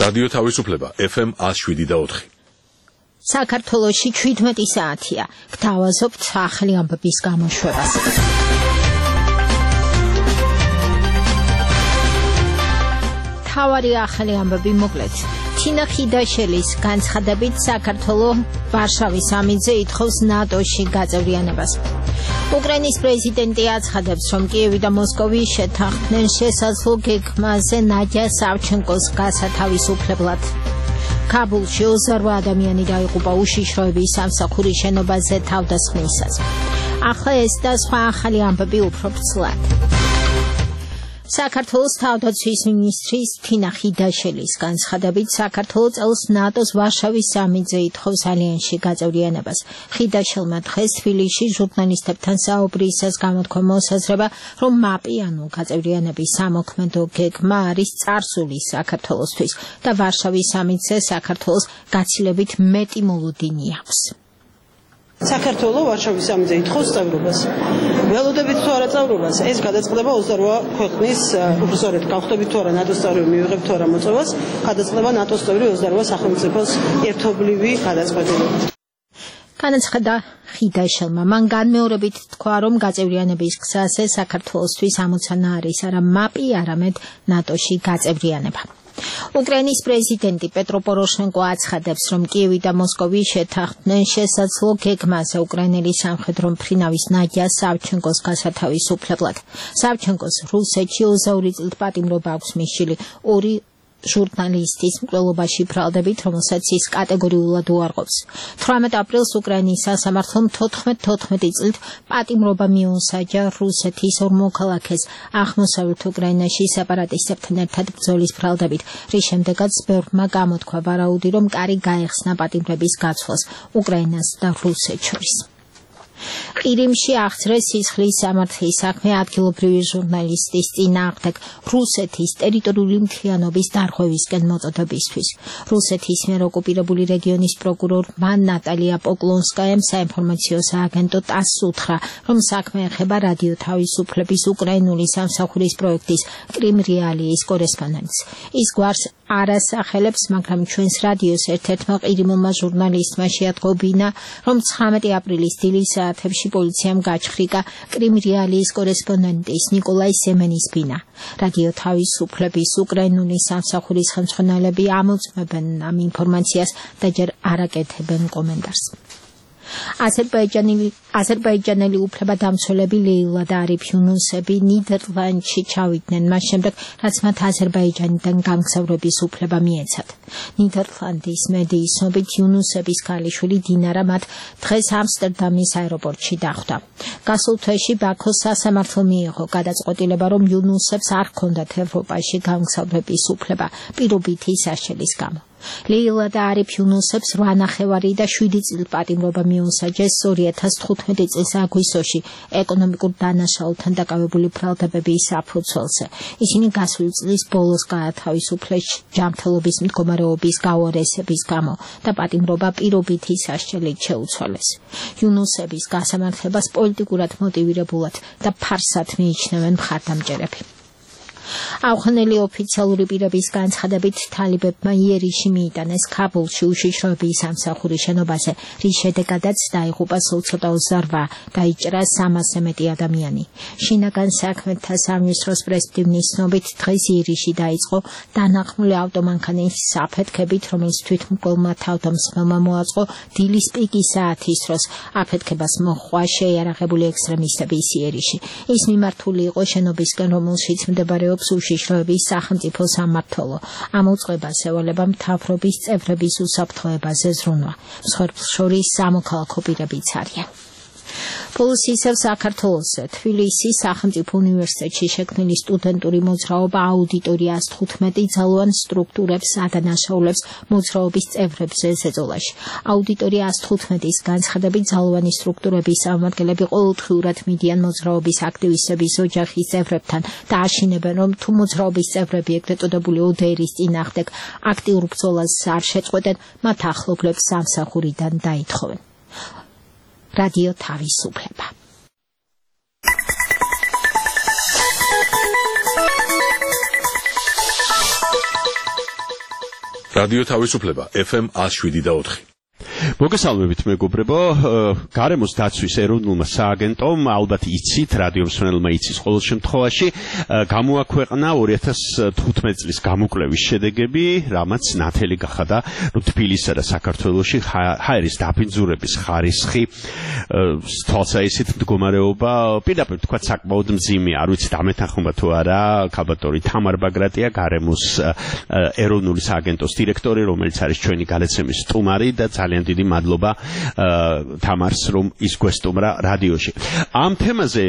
რადიო თავისუფლება FM 107.4. საქართველოში 17 საათია. გთავაზობთ ახალი ამბების გამოშვებას. თავარი ახალი ამბები მოკლედ. თინა ხიდაშელის განცხადებით საქართველოს ვარშავის სამიტზე ითხოვს ნატოში გაწევრიანებას. უკრაინის პრეზიდენტი აცხადებს, რომ კიევი და მოსკოვი შეთანხმდნენ შესაძლო გეგმაზე ნადია სავჩენკოს გასათავისუფლებლად. კაბულში 28 ადამიანი დაიღუპა უშიშროების სამსახურის შენობაზე თავდასხმისას. ახლა ეს და სხვა ახალი ამბები უფრო ფცლად. საქართველოს თავდაცვის მინისტრის თინა ხიდაშელის განცხადებით, საქართველო წელს ნატოს ვარშავის სამიტზე ითხოვს ალიანსში გაწევრიანებას. ხიდაშელმა დღეს თბილისში ჟურნალისტებთან საუბრისას გამოთქვა მოსაზრება, რომ მაპი ანუ გაწევრიანების სამოქმედო გეგმა არის წარსული საქართველოსთვის და ვარშავის სამიტზე საქართველოს გაცილებით მეტი მოლოდინი აქვს. საქართველოს ვარშავის სამიტზე ითხოვს წევრობას. ველოდებით თუ არა წევრობას, ეს გადაწყდება 28 ქვეყნის, უბრალოდ გავხდებით თუ არა ნატოს წევრი, მივიღებთ თუ არა მოწვევას, გადაწყდება ნატოს წევრი 28 სახელმწიფოს ერთობლივი გადაწყვეტილებით. განაცხადა ხიდაშელმა. მან განმეორებით თქვა, რომ გაწევრიანების გზაზე საქართველოსთვის ამოცანა არის არა მაპი, არამედ ნატოში გაწევრიანება. უკრაინის პრეზიდენტი პეტრო პოროშენკო აცხადებს, რომ კიევი და მოსკოვი შეთანხმდნენ შესაძლო გეგმაზე უკრაინელი სამხედრო მფრინავის ნადია სავჩენკოს გასათავისუფლებლად. სავჩენკოს რუსეთში 22 წლით პატიმრობა აქვს მისული. ორი ჟურნალისტის მკვლელობაში ბრალდებით, რომელსაც ის კატეგორიულად უარყოფს. 18 აპრილს უკრაინის სასამართლომ 14 წლით პატიმრობა მიუსაჯა რუსეთის ორ მოქალაქეს აღმოსავლეთ უკრაინაში სეპარატისტებთან ერთად ბრძოლის ბრალდებით, რის შემდეგაც ბევრმა გამოთქვა ვარაუდი, რომ კარი გაეხსნა პატიმრების გაცვლას უკრაინას და რუსეთს შორის. ყირიმში აღძრეს სისხლის სამართლის საქმე ადგილობრივი ჟურნალისტის წინააღმდეგ რუსეთის ტერიტორიული მთლიანობის დარღვევისკენ მოწოდებისთვის. რუსეთის მიერ ოკუპირებული რეგიონის პროკურორმა ნატალია პოკლონსკაიამ საინფორმაციო სააგენტო ტასს უთხრა, რომ საქმე ეხება რადიო თავისუფლების უკრაინული სამსახურის პროექტის კრიმ რეალიის კორესპონდენტს. ის გვარს არ ასახელებს, მაგრამ ჩვენს რადიოს ერთ-ერთმა ყირიმულმა ჟურნალისტმა შეატყობინა, რომ 19 აპრილის დილის საათებში პოლიციამ გაჩხრიკა კრიმ რეალიის კორესპონდენტის ნიკოლაი სემენის ბინა. რადიო თავისუფლების უკრაინული სამსახურის ხელმძღვანელები ამოწმებენ ამ ინფორმაციას და ჯერ არ აკეთებენ კომენტარს. აზერბაიჯანელი უფლებადამცველები ლეილა და არიფ იუნუსები ნიდერლანდში ჩავიდნენ მას შემდეგ, რაც მათ აზერბაიჯანიდან გამგზავრების უფლება მიეცათ. ნიდერლანდის მედიის ცნობით იუნუსების ქალიშვილი დინარა მათ დღეს ამსტერდამის აეროპორტში დახვდა. გასულ თვეში ბაქოს სასამართლო მიიღო გადაწყვეტილება, რომ იუნუსებს არ ჰქონდათ ევროპაში გამგზავრების უფლება პირობითი საშელის გამო. ლეილა და არიფ იუნუსებს 8 ნახევარი და 7 წელი პატიმრობა მიუსაჯეს 2015 წლის აგვისტოში ეკონომიკურ დანაშაულთან დაკავებული ბრალდებების საფუძველზე. ისინი გასული წლის ბოლოს გაათავისუფლეს ჯანმრთელობის მდგომარეობის გაუარესების გამო და პატიმრობა პირობითი საშელით შეუცვალეს. იუნუსების გასამართლებას პოლიტიკურად მოტივირებულად და ფარსად მიიჩნევენ მხარდამჭერები. ავღანელი ოფიციალური პირების განცხადებით, თალიბებმა იერიში მიიტანეს ქაბულში უშიშროების სამსახურის შენობაზე, რის შედეგადაც დაიღუპა სულ-ცოტა 28, დაიჭრა 300-ზე მეტი ადამიანი. შინაგან საქმეთა სამინისტროს პრესმდივნის ცნობით, დღეს იერიში დაიწყო დანახმული ავტომანქანის საფეთქებით, რომელიც თვითმკვლელმა თავდამსხმელმა მოაწყო დილის პიკის საათის დროს. აფეთქებას მოჰყვა შეიარაღებული ექსტრემისტების იერიში. ის მიმართული იყო შენობისკენ, რომელშიც მდებარეობს უშიშროების სახელმწიფო სამმართველო. ამ უწყებას ევალება მთავრობის წევრების უსაფრთხოებაზე ზრუნვა. მსხვერპლ შორის სამოქალაქო პირებიც არიან. პოლიციის საქართველოსზე თბილისის სახელმწიფო უნივერსიტეტში შექმნილი სტუდენტური მოძრაობა აუდიტორია 115 ძალოვან სტრუქტურებს ადანაშაულებს მოძრაობის წევრებზე ზეწოლაში. აუდიტორია 115-ის განცხადებით ძალოვანი სტრუქტურების წარმომადგენლები ყოველდღიურად მიდიან მოძრაობის აქტივისტების ოჯახის წევრებთან და აშინებენ, რომ თუ მოძრაობის წევრები ეგრეთ წოდებული ODR-ის წინააღმდეგ აქტიურ ბრძოლას არ შეწყვეტენ, მათ ახლობლებს სამსახურიდან დაითხოვენ. რადიო თავისუფლება. რადიო თავისუფლება FM 107.4. მოგესალმებით მეგობრებო, გარემოს დაცვის ეროვნულმა სააგენტომ ალბათ იცით, რადიო მსმენელმა იცის ყოველ შემთხვევაში, გამოაქვეყნა 2015 წლის გამოკვლევის შედეგები, რამაც ნათელი გახადა, რომ თბილისსა და საქართველოში ჰაერის დაბინძურების ხარისხი, თვალსაჩინო მდგომარეობა, პირდაპირ თქვა საკმაოდ მძიმე, არ ვიცი დამეთანხმება თუ არა, ქალბატონი თამარ ბაგრატია, გარემოს ეროვნული სააგენტოს დირექტორი, რომელიც არის ჩვენი გადაცემის სტუმარი და ძალიან დიდი მადლობა თამარს რომ ის გვესტუმრა რადიოში. ამ თემაზე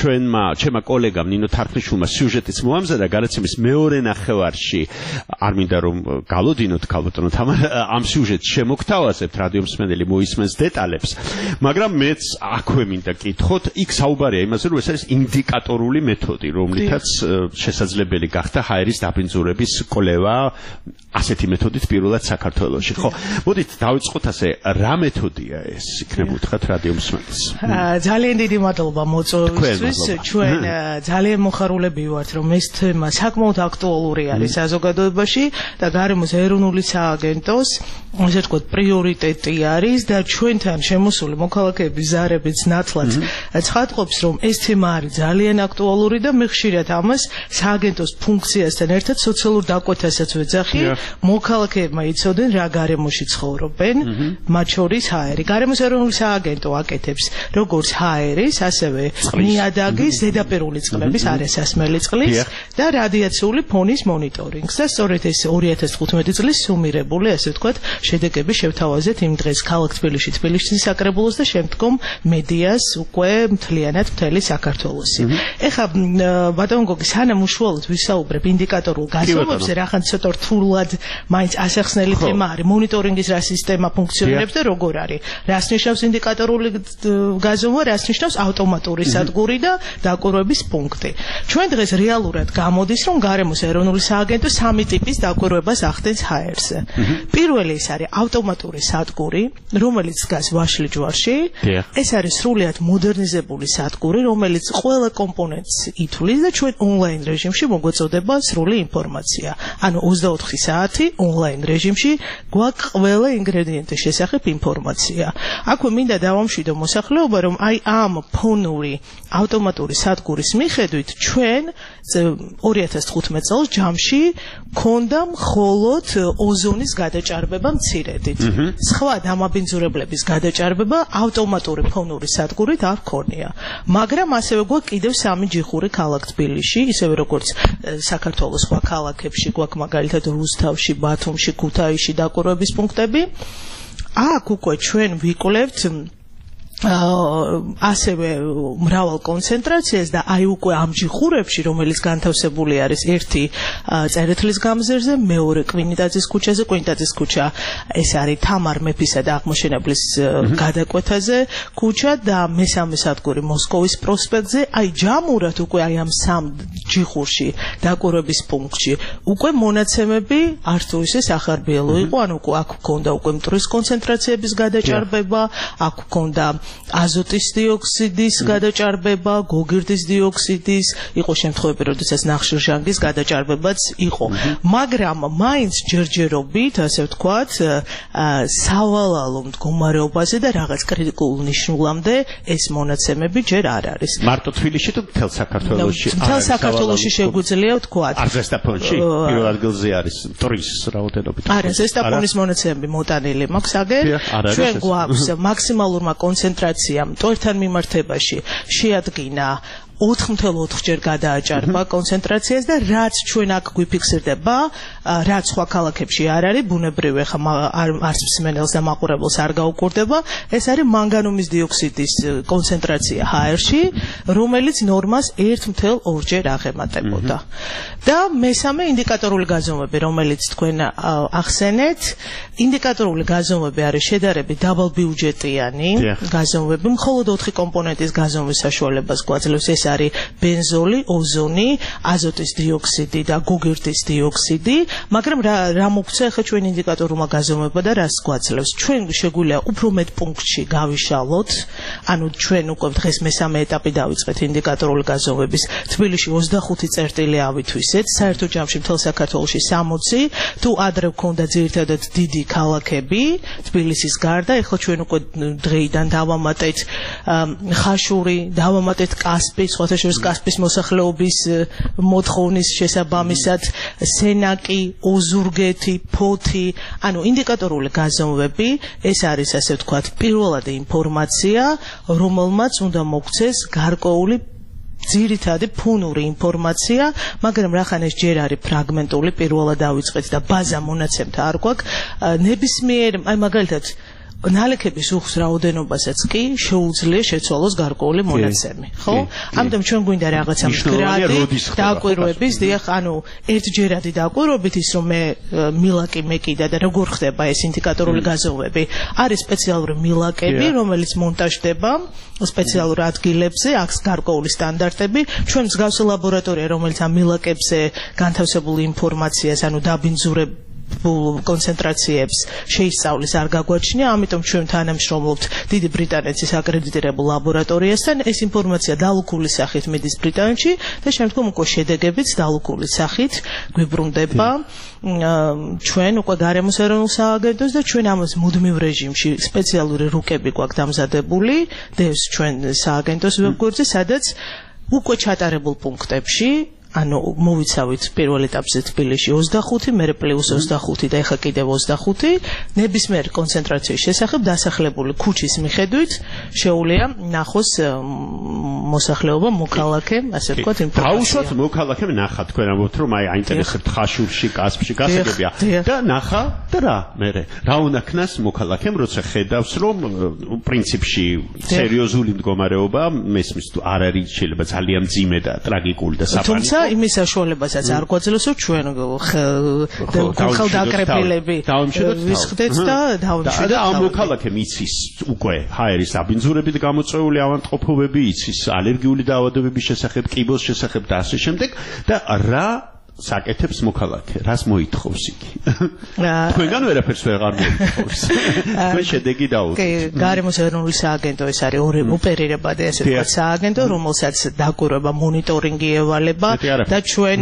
ჩემმა კოლეგამ ნინო თარხნიშვილმა სიუჟეტიც მოამზადა გადაცემის მეორე ნახევარში. არ მინდა რომ გალოდინოთ ქალბატონო თამარ ამ სიუჟეტს შემოგთავაზებთ რადიო მსმენელი მოისმენს დეტალებს. მაგრამ მეც აქვე მინდა კითხოთ, იქ საუბარია იმაზე რომ ეს არის ინდიკატორული მეთოდი, რომლითაც შესაძლებელი გახდა ჰაერის დაბინძურების კვლევა ასეთი მეთოდით პირველად საქართველოში. ხო, მოდით დავიწყოთ ასე რა მეთოდია ეს იქნება უთხრათ რადიო მსმენელს. ძალიან დიდი მადლობა მოწვევისთვის. ჩვენ ძალიან მოხარულები ვართ რომ ეს თემა საკმაოდ აქტუალური არის საზოგადოებაში და გარემოს ეროვნული სააგენტოს ესე ვთქვათ პრიორიტეტი არის და ჩვენთან შემოსული მოქალაქეების ზარებიც ნათლად ცხადყოფს რომ ეს თემა არის ძალიან აქტუალური და მე ხშირად ამას სააგენტოს ფუნქციასთან ერთად სოციალურ დაკვეთასაც ვეძახი. მოქალაქეებმა იცოდნენ რა გარემოში ცხოვრობენ, მათ შორის ჰაერი. გარემოს ეროვნული სააგენტო აკეთებს როგორც ჰაერის, ასევე ნიადაგის, ზედაპირული წყლების, არასასმელი წყლის და რადიაციული ფონის მონიტორინგს. და სწორედ ეს 2015 წლის სუმირებული, ასე ვთქვათ, შედეგები შევთავაზეთ იმ დღეს ქალაქ თბილისის საკრებულოს და შემდგომ მედიას უკვე მთლიანად მთელი საქართველოსი. ეხლა ბატონო გოგი, სანამ უშუალოდ ვისაუბრებ ინდიკატორულ გაზომვებზე, რახან ცოტა რთულად მაინც ასახსნელი თემა არის მონიტორინგის რა სისტემა ფუნქციონირებს და როგორ არის. რას ნიშნავს ინდიკატორული გაზომვა, რას ნიშნავს ავტომატური სადგური და დაკვირვების პუნქტი. ჩვენ დღეს რეალურად გამოდის, რომ გარემოს ეროვნული სააგენტო სამი ტიპის დაკვირვებას ახდენს ჰაერზე. პირველი ის არის ავტომატური სადგური, რომელიც დგას ვაშლიჯვარში. ეს არის სრულიად მოდერნიზებული სადგური, რომელიც ყველა კომპონენტს ითვლის და ჩვენ ონლაინ რეჟიმში მოგვეწოდება სრული ინფორმაცია. ანუ 24 საათი ონლაინ რეჟიმში გვაქვს ყველა ინგრედიენტის შესახებ ინფორმაცია. აქვე მინდა დავამშვიდო მოსახლეობა, რომ აი ამ ფონური ავტომატური სადგურის მიხედვით ჩვენ 2015 წელს ჯამში ქონდა მხოლოდ ოზონის გადაჭარბება მცირედით. სხვა დამაბინძურებლების გადაჭარბება ავტომატური ფონური სადგურით არ ქონია. მაგრამ ასევე გვაქვს კიდევ 3 ჯიხური ქალაქ თბილისში, ისევე როგორც საქართველოს სხვა ქალაქებში გვაქვს მაგალითად რუსთავში, ბათუმში, ქუთაისში დაკვირვების პუნქტები. აქ უკვე ჩვენ ვიკვლევთ ასევე მრავალ კონცენტრაციას და აი უკვე ამ ჯიხურებში, რომელიც განთავსებული არის ერთი წერეთლის გამზერზე, მეორე კვინიტაძის ქუჩაზე, კვინიტაძის ქუჩა ეს არის თამარ მეფისა და აღმაშენებლის გადაკვეთაზე ქუჩა და მესამე სადგური მოსკოვის პროსპექტზე, აი ჯამურად უკვე აი ამ სამ ჯიხურში დაკვირვების პუნქტში უკვე მონაცემები არც თუ ისე სახარბიელო იყო, ანუ აქ გქონდა უკვე მტვრის კონცენტრაციების გადაჭარბება, აქ გქონდა აზოტის დიოქსიდის გადაჭარბება, გოგირდის დიოქსიდის, იყო შემთხვევები, როდესაც ნახშირჟანგის გადაჭარბებაც იყო. მაგრამ მაინც ჯერჯერობით, ასე ვთქვათ, სავალალო მდგომარეობაზე და რაღაც კრიტიკულ ნიშნულამდე ეს მონაცემები ჯერ არ არის. მარტო თბილისში თუ მთელ საქართველოში? მთელ საქართველოში შეგვიძლია ვთქვათ. არ ზესტაფონში პირველ ადგილზე არის მტვრის რაოდენობით. არა, ზესტაფონის მონაცემები მოტანილი მაქვს აგერ. ჩვენ გვაქვს მაქსიმალურმა კონცენტრაციამ მტვერთან მიმართებაში შეადგინა 4.4 ჯერ გადააჭარბა კონცენტრაციას და რაც ჩვენ აქ გვიფიქსირდება, რაც სხვა ქალაქებში არ არის, ბუნებრივი ხა არც მსმენელს და მაყურებელს არ გაუკვირდება, ეს არის მანგანუმის დიოქსიდის კონცენტრაცია ჰაერში, რომელიც ნორმას 1.2 ჯერ აღემატებოდა. და მესამე ინდიკატორული გაზომვები, რომელიც თქვენ ახსენეთ, ინდიკატორული გაზომვები არის შედარებით დაბალბიუჯეტიანი გაზომვები, მხოლოდ 4 კომპონენტის გაზომვის საშუალებას გვაძლევს. ეს არის ბენზოლი, ოზონი, აზოტის დიოქსიდი და გოგირდის დიოქსიდი, მაგრამ რა მოგვცა ახლა ჩვენ ინდიკატორულმა გაზომვება და რას გვაძლევს? ჩვენ შეგვიძლია უფრო მეტ პუნქტში გავიშალოთ, ანუ ჩვენ უკვე დღეს მესამე ეტაპი დავიწყეთ ინდიკატორული გაზომვების. თბილისში 25 წერტილი ავითვისეთ, საერთო ჯამში მთელ საქართველოში 60, თუ ადრე გქონდა ძირითადად დიდი ქალაქები თბილისის გარდა, ეხლა ჩვენ უკვე დღეიდან დავამატეთ ხაშური, დავამატეთ კასპი, სხვათა შორის კასპის მოსახლეობის მოთხოვნის შესაბამისად, სენაკი, ოზურგეთი, ფოთი, ანუ ინდიკატორული გაზომვები, ეს არის ასე ვთქვათ, პირველადი ინფორმაცია, რომელმაც უნდა მოგვცეს გარკვეული ძირითადი ფუნური ინფორმაცია, მაგრამ რახან ეს ჯერ არის ფრაგმენტული, პირველად დავიწყეთ და ბაზა მონაცემთა არ გვაქვს, ნებისმიერ, აი მაგალითად ნალექების უხს რაოდენობასაც კი შეუძლია შეცვალოს გარკვეული მონაცემი, ხო? ამიტომ ჩვენ გვინდა რაღაცა მდგრადი დაკვირვების, დიახ, ანუ ერთჯერადი დაკვირვებით ის რომ მე მილაკი მეკიდა და როგორ ხდება ეს ინდიკატორული გაზომვები, არის სპეციალური მილაკები, რომელიც მონტაჟდება სპეციალურ ადგილებზე, აქვს გარკვეული სტანდარტები, ჩვენ მსგავსი ლაბორატორია, რომელიც ამ მილაკებზე განთავსებული ინფორმაციას, ანუ დაბინძურებულ კონცენტრაციებს შეისწავლის არ გაგვაჩნია, ამიტომ ჩვენ თანამშრომლობთ დიდი ბრიტანეთის აკრედიტირებულ ლაბორატორიასთან, ეს ინფორმაცია დალუქული სახით მიდის ბრიტანეთში და შემდგომ უკვე შედეგებიც დალუქული სახით გვიბრუნდება ჩვენ უკვე გარემოს ეროვნულ სააგენტოს და ჩვენ ამას მუდმივ რეჟიმში სპეციალური რუკები გვაქვს დამზადებული, დევს ჩვენ სააგენტოს ვებგვერდზე, სადაც უკვე ჩატარებულ პუნქტებში ანუ მოვიცავით პირველ ეტაპზე თბილისში 25, მერე პლუს 25 და ეხლა კიდევ 25, ნებისმიერ კონცენტრაციის შესახებ დასახლებული ქუჩის მიხედვით შეუძლია ნახოს მოსახლეობა, მოქალაქე, ასე ვთქვათ, ინფორმაცია. დაუშვათ მოქალაქემ ნახა, თქვენ ამბობთ რომ აი აინტერესებთ ხაშურში, კასპში გასაგებია და ნახა და რა, მერე რა უნდა ქნას მოქალაქემ, როცა ხედავს რომ პრინციპში სერიოზული მდგომარეობა მესმის თუ არ არის შეიძლება ძალიან მძიმე და ტრაგიკული და საფრთხე იმის საშუალებასაც არ გვაძლევს ჩვენ ხელდაკრეფილები ვისხდეთ და დავიმშვიდეთ და ამ მოქალაქემ იცის უკვე ჰაერის დაბინძურებით გამოწვეული ავადმყოფობები, იცის ალერგიული დაავადებების შესახებ, კიბოს შესახებ და ასე შემდეგ და რა საკეთებს მოქალაქე, რას მოითხოვს იგი? თქვენგან ვერაფერს ვეღარ მოითხოვს. თქვენ შედეგი დაუდგეთ. გარემოს ეროვნული სააგენტო ეს არის ოპერირებადი ასე ვთქვათ სააგენტო, რომელსაც დაკვირვება, მონიტორინგი ევალება და ჩვენ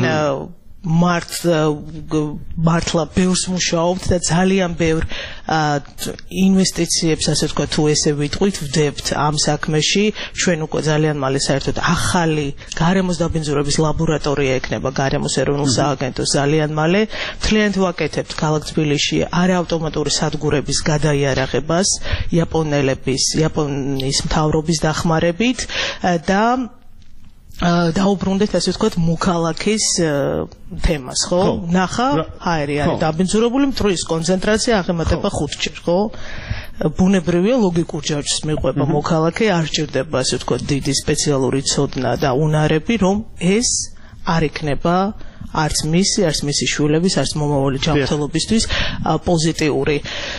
მართლა ბევრს მუშაობთ და ძალიან ბევრ ინვესტიციებს ასე ვთქვათ თუ ესე ვიტყვით ვდებთ ამ საქმეში, ჩვენ უკვე ძალიან მალე საერთოდ ახალი გარემოს დაბინძურების ლაბორატორია ექნება გარემოს ეროვნულ სააგენტოს ძალიან მალე, მთლიანად ვაკეთებთ ქალაქ თბილისში არაავტომატური სადგურების გადაიარაღებას იაპონიის მთავრობის დახმარებით და დაუბრუნდეთ ასე ვთქვათ მოქალაქის თემას, ხო? ნახა, ჰაერი არის დაბინძურებული, მტვრის კონცენტრაცია აღემატება 5-ჯერ, ხო? ბუნებრივია ლოგიკურ ჯაჭვს მიყვება მოქალაქე, არ ჭირდება ასე ვთქვათ დიდი სპეციალური ცოდნა და უნარები, რომ ეს არ იქნება არც მისი შვილების, არც მომავალი ჯანმრთელობისთვის პოზიტიური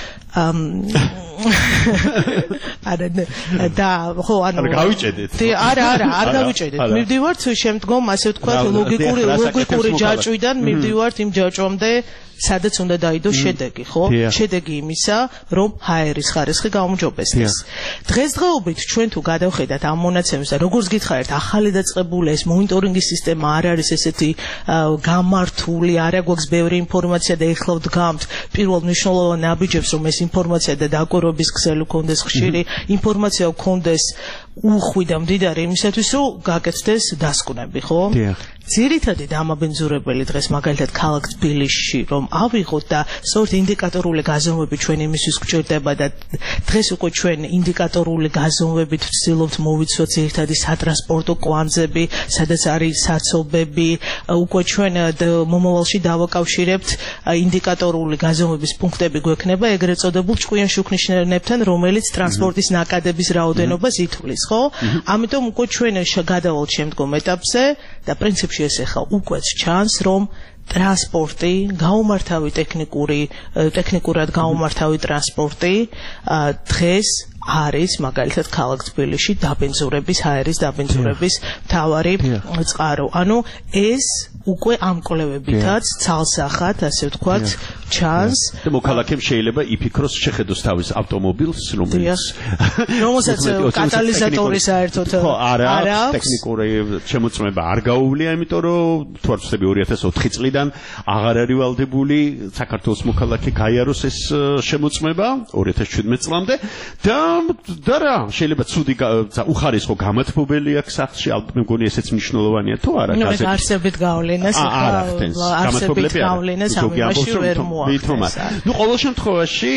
და ხო ანუ გავიჭედეთ. არა, არ გავიჭედეთ. მივდივართ შემდგომ ასე ვთქვათ ლოგიკური ჯაჭვიდან მივდივართ იმ ჯაჭვამდე, სადაც უნდა დაიდოს შედეგი, ხო? შედეგი იმისა, რომ ჰაერის ხარისხი გაუმჯობესდეს. დღესდღეობით ჩვენ თუ გადავხედათ ამ მონაცემებს და როგორც გითხარით, ახალი დაწყებული ეს მონიტორინგის სისტემა არ არის ესეთი გამართული, არ აქვს ბევრი ინფორმაცია და ეხლა ვდგამთ პირველ მნიშვნელოვან ნაბიჯებს, რომ ეს ინფორმაცია და დაკვირვების ქსელი გქონდეს ხშირი, ინფორმაცია გქონდეს უხვი და მდიდარი იმისათვის, რომ გაკეთდეს დასკვნები, ხო? ძირითადი დამაბინძურებელი დღეს მაგალითად ქალაქ თბილისში რომ ავიღოთ და სწორედ ინდიკატორული გაზომვები ჩვენ იმისთვის გვჭირდება და დღეს უკვე ჩვენ ინდიკატორული გაზომვებით ვცდილობთ მოვიცვათ ძირითადი სატრანსპორტო კვანძები, სადაც არის საცობები, უკვე ჩვენ მომავალში დავაკავშირებთ ინდიკატორული გაზომვების პუნქტები გვექნება ეგრეთ წოდებულ ჭკვიან შუქნიშნებთან, რომელიც ტრანსპორტის ნაკადების რაოდენობას ითვლის, ხო? ამიტომ უკვე ჩვენ გადავალთ შემდგომ ეტაპზე და პრინციპში ეს ახლა უკვე ჩანს, რომ ტრანსპორტი, გაუმართავი ტექნიკურად გაუმართავი ტრანსპორტი დღეს არის მაგალითად ქალაქ თბილისში დაბინძურების, ჰაერის დაბინძურების მთავარი წყარო. ანუ ეს უკვე ამ კვლევებითაც ცალსახად, ასე ვთქვათ, ჩანს. და მოქალაქემ შეიძლება იფიქროს შეხედოს თავის ავტომობილს, რომელსაც კატალიზატორი საერთოდ არ აქვს, ტექნიკური შემოწმება არ გაუვლია, იმიტომ რომ თვალწები 2004 წლიდან აღარ არის ვალდებული საქართველოს მოქალაქე გაიაროს ეს შემოწმება 2017 წლამდე და რა შეიძლება ცუდი უხარისხო გამოთმობელი აქვს სახში, ალბათ მე მგონი ესეც მნიშვნელოვანია თუ არა გაზეთი. არსებით გავლენას არსებით გავლენას ამაში ვერ მოახდენს. ყოველ შემთხვევაში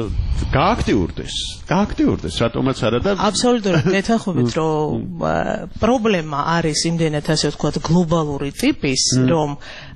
გააქტიურდეს რატომაც არა და აბსოლუტურად მეთანხმებით რომ პრობლემა არის იმდენად ასე ვთქვათ გლობალური ტიპის რომ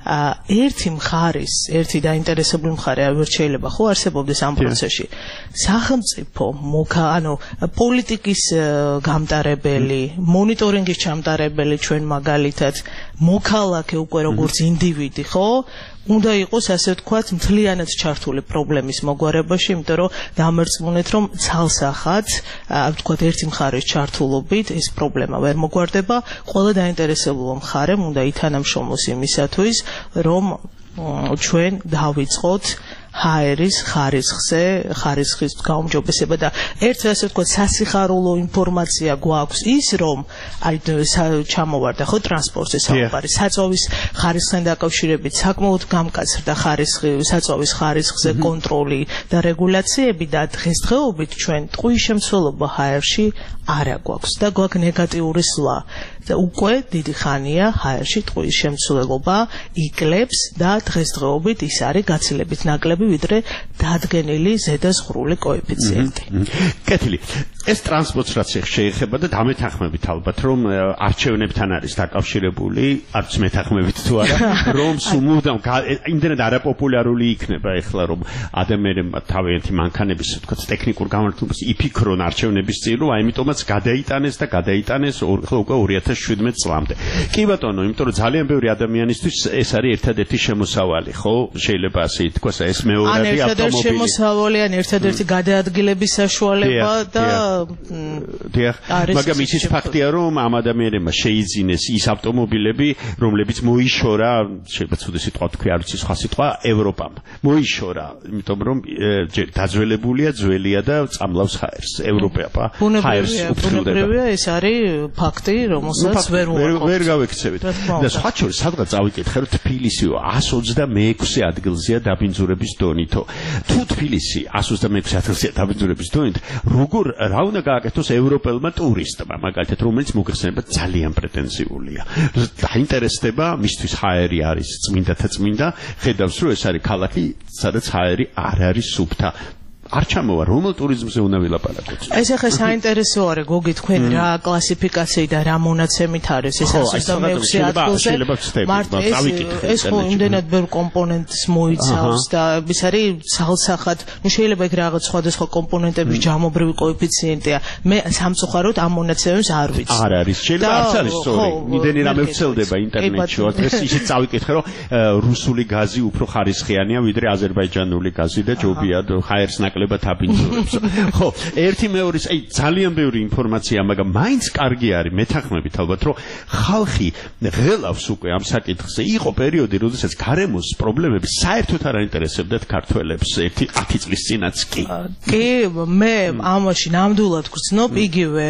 ერთი დაინტერესებული მხარე არ შეიძლება ხო არსებობდეს ამ პროცესში სახელმწიფო ანუ პოლიტიკის გამტარებელი მონიტორინგის ჩამტარებელი ჩვენ მაგალითად მოქალაქე უკვე როგორც ინდივიდი ხო უნდა იყოს ასე ვთქვათ მთლიანად ჩართული პრობლემის მოგვარებაში, იმიტომ რომ დამერწმუნეთ რომ ცალსახად, ვთქვათ ერთი მხარის ჩართულობით ეს პრობლემა ვერ მოგვარდება, ყველა დაინტერესებულ მხარემ უნდა ითანამშრომლოს იმისათვის, რომ ჩვენ დავიწყოთ ჰაერის ხარისხის გაუმჯობესება და ერთ ასე ვთქვათ სასიხარულო ინფორმაცია გვაქვს ის რომ აი ჩამოვარდა ხო ტრანსპორტზე საუბარი საწვავის ხარისხთან დაკავშირებით საკმაოდ გამკაცრდა საწვავის ხარისხზე კონტროლი და რეგულაციები და დღესდღეობით ჩვენ ტყუის შემცველობა ჰაერში არა გვაქვს და გვაქვს ნეგატიური სვლა და უკვე დიდი ხანია ჰაერში ტყუის შემცველობა იკლებს და დღესდღეობით ის არის გაცილებით ნაკლები ვიდრე დადგენილი ზედაზღვრული კოეფიციენტი. კეთილი. ეს ტრანსპორტს რაც შეეხება და დამეთანხმებით ალბათ რომ არჩევნებთან არის დაკავშირებული, არც მეთანხმებით თუ არა, რომ სულ იმდენად არაპოპულარული იქნება ეხლა რომ ადამიანებმა თავიანთი მანქანების თქოს ტექნიკურ გამართულებას იფიქრონ არჩევნების წინ, რომ აიმიტომაც გადაიტანეს უკვე 2017 წლამდე. კი ბატონო, იმიტომ რომ ძალიან ბევრი ადამიანისთვის ეს არის ერთადერთი შემოსავალი, ხო? შეიძლება ასე ითქვას, ეს მეორადი ავტომობილი. შემოსავალი ან ერთადერთი გადაადგილების საშუალება და მაგრამ ის ფაქტია რომ ამ ადამიანებმა შეიძინეს ის ავტომობილები რომლებიც მოიშორა შეიძლება ცუდი სიტყვა თქვი არ ვიცი სხვა სიტყვა ევროპამ მოიშორა იმიტომ რომ დაძველებულია ძველია და წამლავს ჰაერს ევროპა ჰაერს უფრთხილდება ეს არის ფაქტი რომელსაც ვერ გავექცევით და სხვა შორის სადღაც წავიკითხე რომ თბილისი 126 ადგილზეა დაბინძურების დონითო თუ თბილისი 126 ადგილზეა დაბინძურების დონით როგორ რა უნდა გააკეთოს ევროპელმა ტურისტმა მაგალითად რომელიც მოგხსენება ძალიან პრეტენზიულია დაინტერესდება მისთვის ჰაერი არის წმინდათა წმინდა ხედავს რომ ეს არის ქალაქი სადაც ჰაერი არ არის სუფთა არ ჩამოვა რომელ ტურიზმზე უნდა ვილაპარაკოთ ეს ახლა საინტერესო არის გოგი თქვენ რა კლასიფიკაციით და რა მონაცემით არის ეს 26 ადგილზე ეს ხო იმდენად ბევრ კომპონენტს მოიცავს და ეს არის ცალსახად ნუ შეიძლება ეგ რაღაც სხვადასხვა კომპონენტების ჯამობრივი კოეფიციენტია მე სამწუხაროდ ამ მონაცემებს არ ვიცი არ არის შეიძლება არც არის სწორი იმდენი რამე ვრცელდება ინტერნეტში დღეს ისიც წავიკითხე რომ რუსული გაზი უფრო ხარისხიანია ვიდრე აზერბაიჯანული გაზი და ჯობია ჰაერს ხო, ერთი მეორის, ძალიან ბევრი ინფორმაცია, მაგრამ მაინც კარგი არის მეთანხმებით ალბათ, რომ ხალხი ღელავს უკვე ამ საკითხზე. იყო პერიოდი, როდესაც გარემოს პრობლემები საერთოდ არ აინტერესებდათ ქართველებს 10 წლის წინაც კი. კი, მე ამაში ნამდვილად გრძნობ იგივე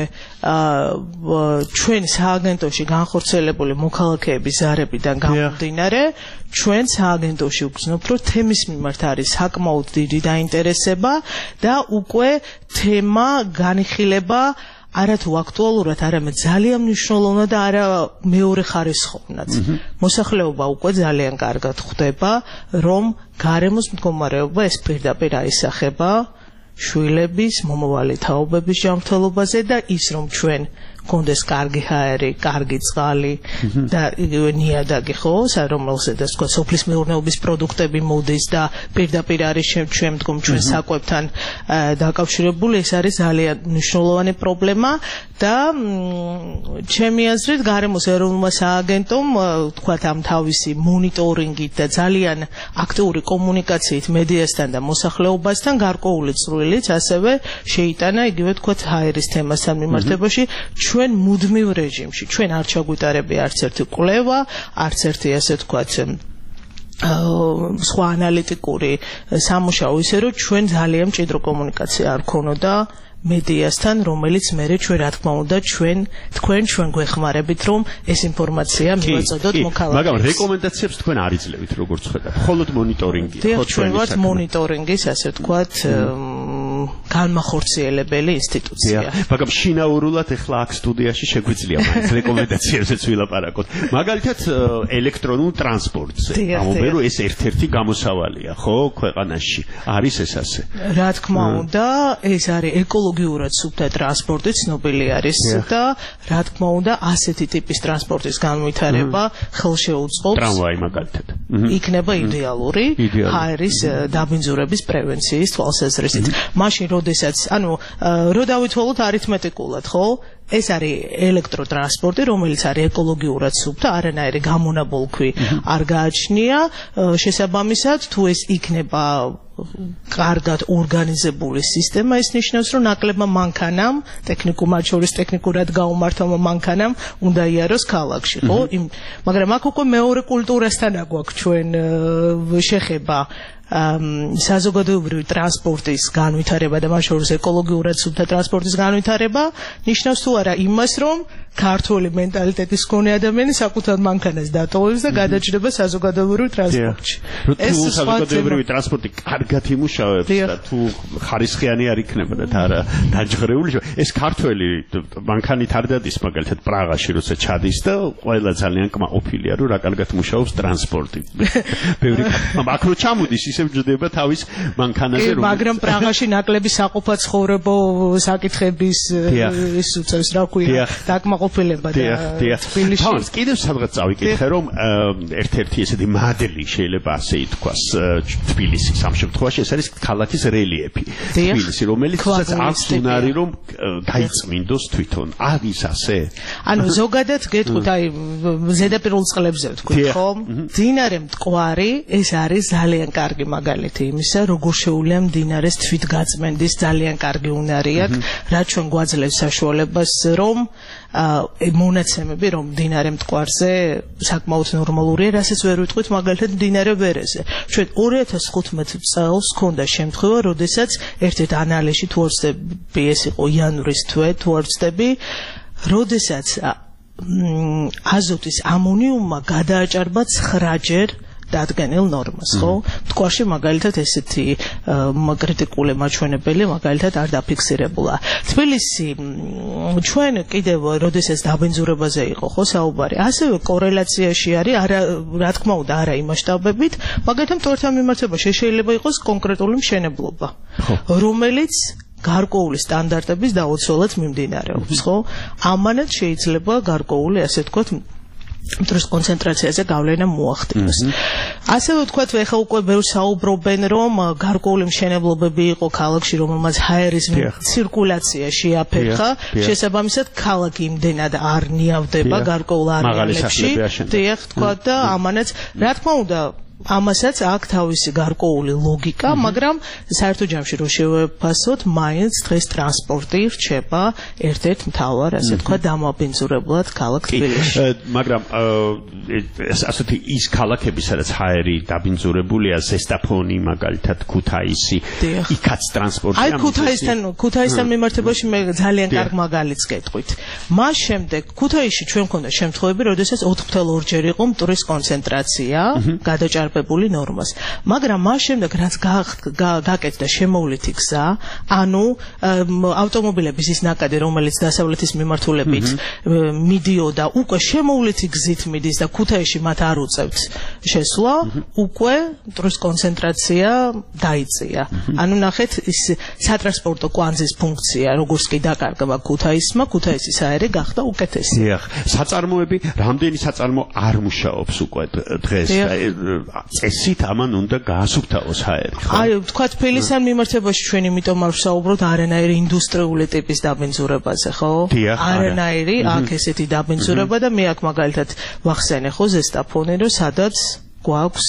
ჩვენ სააგენტოში განხორციელებული მოქალაქეების ზარებიდან გამომდინარე, ჩვენ სააგენტოში ვგრძნობთ, რომ თემის მიმართ არის საკმაოდ დიდი დაინტერესება და უკვე თემა განიხილება არათუ აქტუალურად, არამედ ძალიან მნიშვნელოვნად და არა მეორე ხარისხოვნად. მოსახლეობა უკვე ძალიან კარგად ხვდება, რომ გარემოს მდგომარეობა ეს პირდაპირ აისახება შვილების, მომავალი თაობების ჯანმრთელობაზე და ის რომ ჩვენ კონდეს კარგი ჰაერი, კარგი წყალი და იგივე ნიადაგი ხო, რომელსაც თქვა სოფლის მეურნეობის პროდუქტები მოდის და პირდაპირ არის შემდგომ ჩვენ საკვებთან დაკავშირებული, ეს არის ძალიან მნიშვნელოვანი პრობლემა და ჩემი აზრით გარემოს ეროვნულმა სააგენტომ თქვათ ამ თავისი მონიტორინგით და ძალიან აქტიური კომუნიკაციით მედიასთან და მოსახლეობასთან გარკვეული წვლილიც ასევე შეიტანა იგივე თქვათ ჰაერის თემასთან მიმართებაში ჩვენ მუდმივ რეჟიმში ჩვენ არ ჩაგვიტარები არც ერთი კვლევა არც ერთი ასე თქვათ სხვა ანალიტიკური სამუშაო ისე რომ ჩვენ ძალიან მჭიდრო კომუნიკაცია არ ქონოდა მედიასთან, რომელიც მერე ჩვენ რა თქმა უნდა თქვენ გვეხმარებით რომ ეს ინფორმაცია მივაწოდოთ მოქალაქეებს. მაგრამ რეკომენდაციებს თქვენ არ იძლევით როგორც ხედავთ. მხოლოდ მონიტორინგი ხო ჩვენ ვართ მონიტორინგის ასე ვთქვათ განმახორციელებელი ინსტიტუცია. მაგრამ შინაურულად ეხლა აქ სტუდიაში შეგვიძლია მაინც რეკომენდაციებზეც ვილაპარაკოთ. მაგალითად ელექტრონულ ტრანსპორტზე. ამობენ რომ ეს ერთ-ერთი გამოსავალია, ხო, ქვეყანაში. არის ეს ასე? რა თქმა უნდა, ეს არის ეკოლოგიურად სუფთა ტრანსპორტი ცნობილი არის და რა თქმა უნდა ასეთი ტიპის ტრანსპორტის განვითარება ხელშეუწყობს ტრამვაი მაგალითად იქნება იდეალური ჰაერის დაბინძურების პრევენციის თვალსაზრისით მაშინ როდესაც რო დავითვალოთ არითმეტიკულად ხო ეს არის ელექტროტრანსპორტი რომელიც არის ეკოლოგიურად სუფთა არანაირი გამონაბოლქვი არ გააჩნია შესაბამისად თუ ეს იქნება კარგად ორგანიზებული სისტემა ის ნიშნავს რომ ნაკლებმა მანქანამ ტექნიკუმად შორის ტექნიკურად გაუმართავმა მანქანამ უნდა იაროს ქალაქში ხო მაგრამ აქ უკვე მეორე კულტურასთან აგვაქვს ჩვენ შეხება საზოგადოებრივი ტრანსპორტის განვითარება და მათ შორის ეკოლოგიურად სუფთა ტრანსპორტის განვითარება ნიშნავს თუ არა იმას რომ ქართული მენტალიტეტის მქონე ადამიანი საკუთარ მანქანას დატოვებს და გადაჭრება საზოგადოებრივ ტრანსპორტში. ეს საზოგადოებრივი ტრანსპორტი კარგად იმუშავებს და თუ ხარისხიანი არ იქნება და არა დაჯღრეული ეს ქართველი მანქანით არ დადის მაგალითად პრაღაში როცა ჩადის და ყველა ძალიან კმაყოფილია რომ რა კარგად მუშაობს ტრანსპორტი. ბევრი აქ რო ჩამოდის ისევ ჯდება თავის მანქანაზე რომ მაგრამ პრაღაში ნაკლები საყოფა ცხოვრებო საკითხების ის უწევს რა ქვია დაკმაყოფილება და თბილისში თავის კიდევ სადღაც წავიკითხე რომ ერთ-ერთი ესეთი მადლი შეიძლება ასე ითქვას თბილისის ამ შემთხვევაში ეს არის ქალაქის რელიეფი თბილისი რომელიც აქვს უნარი რომ გაიწმინდოს თვითონ არის ასე ზოგადად გეტყვით აი ზედაპირულ წყლებზე ვთქვით ხო მდინარე მტკვარი ეს არის ძალიან კარგი მაგალითი იმისა როგორ შეუძლია მდინარეს თვითგაწმენდის ძალიან კარგი უნარი აქვს რაც ჩვენ გვაძლევს საშუალებას რომ მონაცემები რომ მდინარე მტკვარზე საკმაოდ ნორმალურია რასაც ვერ ვიტყვით მაგალითად მდინარე ვერეზე ჩვენ 2015 წელს ჰქონდა შემთხვევა როდესაც ერთ-ერთ ანალიზში თუ არ ვცდები ეს იყო იანვრის თვე თუ არ ვცდები როდესაც აზოტის ამონიუმმა გადააჭარბა 9-ჯერ დადგენილ ნორმას, ხო? მტკვარში მაგალითად ესეთი კრიტიკული მაჩვენებელი მაგალითად არ დაფიქსირებულა. თბილისი ჩვენ კიდევ როდესაც დაბინძურებაზე იყო, ხო, საუბარი, ასევე კორელაციაში არის, რა თქმა უნდა, არა იმ მასშტაბებით, მაგალითად მტკვართან მიმართებაში შეიძლება იყოს კონკრეტული მშენებლობა, რომელიც გარკვეული სტანდარტების დაუცველად მიმდინარეობს, ხო? ამანაც შეიძლება გარკვეული, ასე ვთქვათ, მტრის კონცენტრაციაზე გავლენა მოახდინოს. ასევე ვთქვათ, ეხლა უკვე ბევრ საუბრობენ, რომ გარკვეული მშენებლობები იყო ქალაქში, რომელმაც ჰაერის ცირკულაცია შეაფერხა, შესაბამისად ქალაქი იმდენად არ ნიავდება გარკვეულ არეალებში. დიახ, ვთქვათ და ამანაც, რა თქმა უნდა, ამასაც აქ თავისი გარკვეული ლოგიკა, მაგრამ საერთო ჯამში რო შევაფასოთ, მაინც დღეს ტრანსპორტი რჩება ერთ-ერთ მთავარ, ასე თქვა, დამაბინძურებლად ქალაქ თბილისში. მაგრამ ასეთი ის ქალაქები, სადაც ჰაერი დაბინძურებულია, ზესტაფონი, მაგალითად, ქუთაისი, იქაც ტრანსპორტი აი ქუთაისთან მიმართებაში მე ძალიან კარგ მაგალითს გეტყვით. მას შემდეგ ქუთაისში ჩვენ მქონდა შემთხვევები, როდესაც 4.2-ჯერ იყო მტვრის კონცენტრაცია, გადაჭარბება გადაჭარბებული ნორმას. მაგრამ მას შემდეგ რაც გაკეთდა შემოვლითი გზა, ანუ ავტომობილების ის ნაკადი, რომელიც დასავლეთის მიმართულებით მიდიოდა, უკვე შემოვლითი გზით მიდის და ქუთაისში მათ არ უწევთ შესვლა, უკვე მტვრის კონცენტრაცია დაიწია. ანუ ნახეთ, ის სატრანსპორტო კვანძის ფუნქცია, როგორც კი დაკარგვა ქუთაისმა, ქუთაისის აერი გახდა უკეთესი. დიახ, საწარმოები, რამდენი საწარმო არ მუშაობს უკვე დღეს? წესით ამან უნდა გაასუფთავოს აერი, ხო? აი, თქვა თბილისთან მიმართებაში ჩვენ იმიტომ არ ვსაუბრობთ არანაირი ინდუსტრიული ტიპის დაბინძურებაზე, ხო? არანაირი, აქ ესეთი დაბინძურება და მე აქ მაგალითად ვახსენე ხო ზესტაფონი, რომ სადაც გვაქვს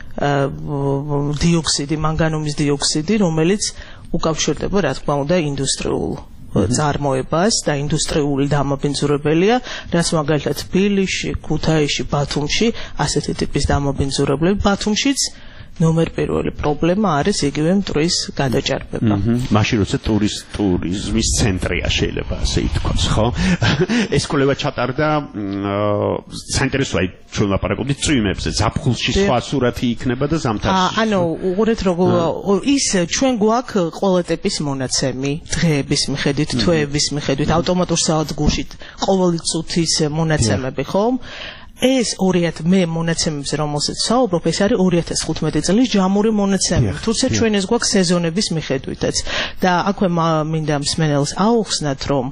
დიოქსიდი, მანგანუმის დიოქსიდი, რომელიც უკავშირდება, რა თქმა უნდა, ინდუსტრიულ წარმოებას და ინდუსტრიული დამაბინძურებელია, რაც მაგალითად თბილისში, ქუთაისში, ბათუმში ასეთი ტიპის დამაბინძურებლები, ბათუმშიც ნომერ პირველი პრობლემა არის იგივე მტვრის გადაჭარბება. მაშინ როცა ტურიზმის ცენტრია შეიძლება ასე ითქვას, ხო? ეს კვლევა ჩატარდა საინტერესოა ჩვენ ლაპარაკობთ წვიმებზე, ზაფხულში სხვა სურათი იქნება და ზამთარში. ანუ უყურეთ როგორ ის ჩვენ გვაქვს ყველა ტიპის მონაცემი, დღეების მიხედვით, თვეების მიხედვით, ავტომატურ საათგულში ყოველი წუთის მონაცემები, ხო? ეს 2000 მე მონაცემებზე რომელსაც საუბრობ, ეს არის 2015 წლის ჯამური მონაცემები. თუმცა ჩვენ ეს გვაქვს სეზონების მიხედვითაც. და აქვე მინდა მსმენელს აუხსნათ, რომ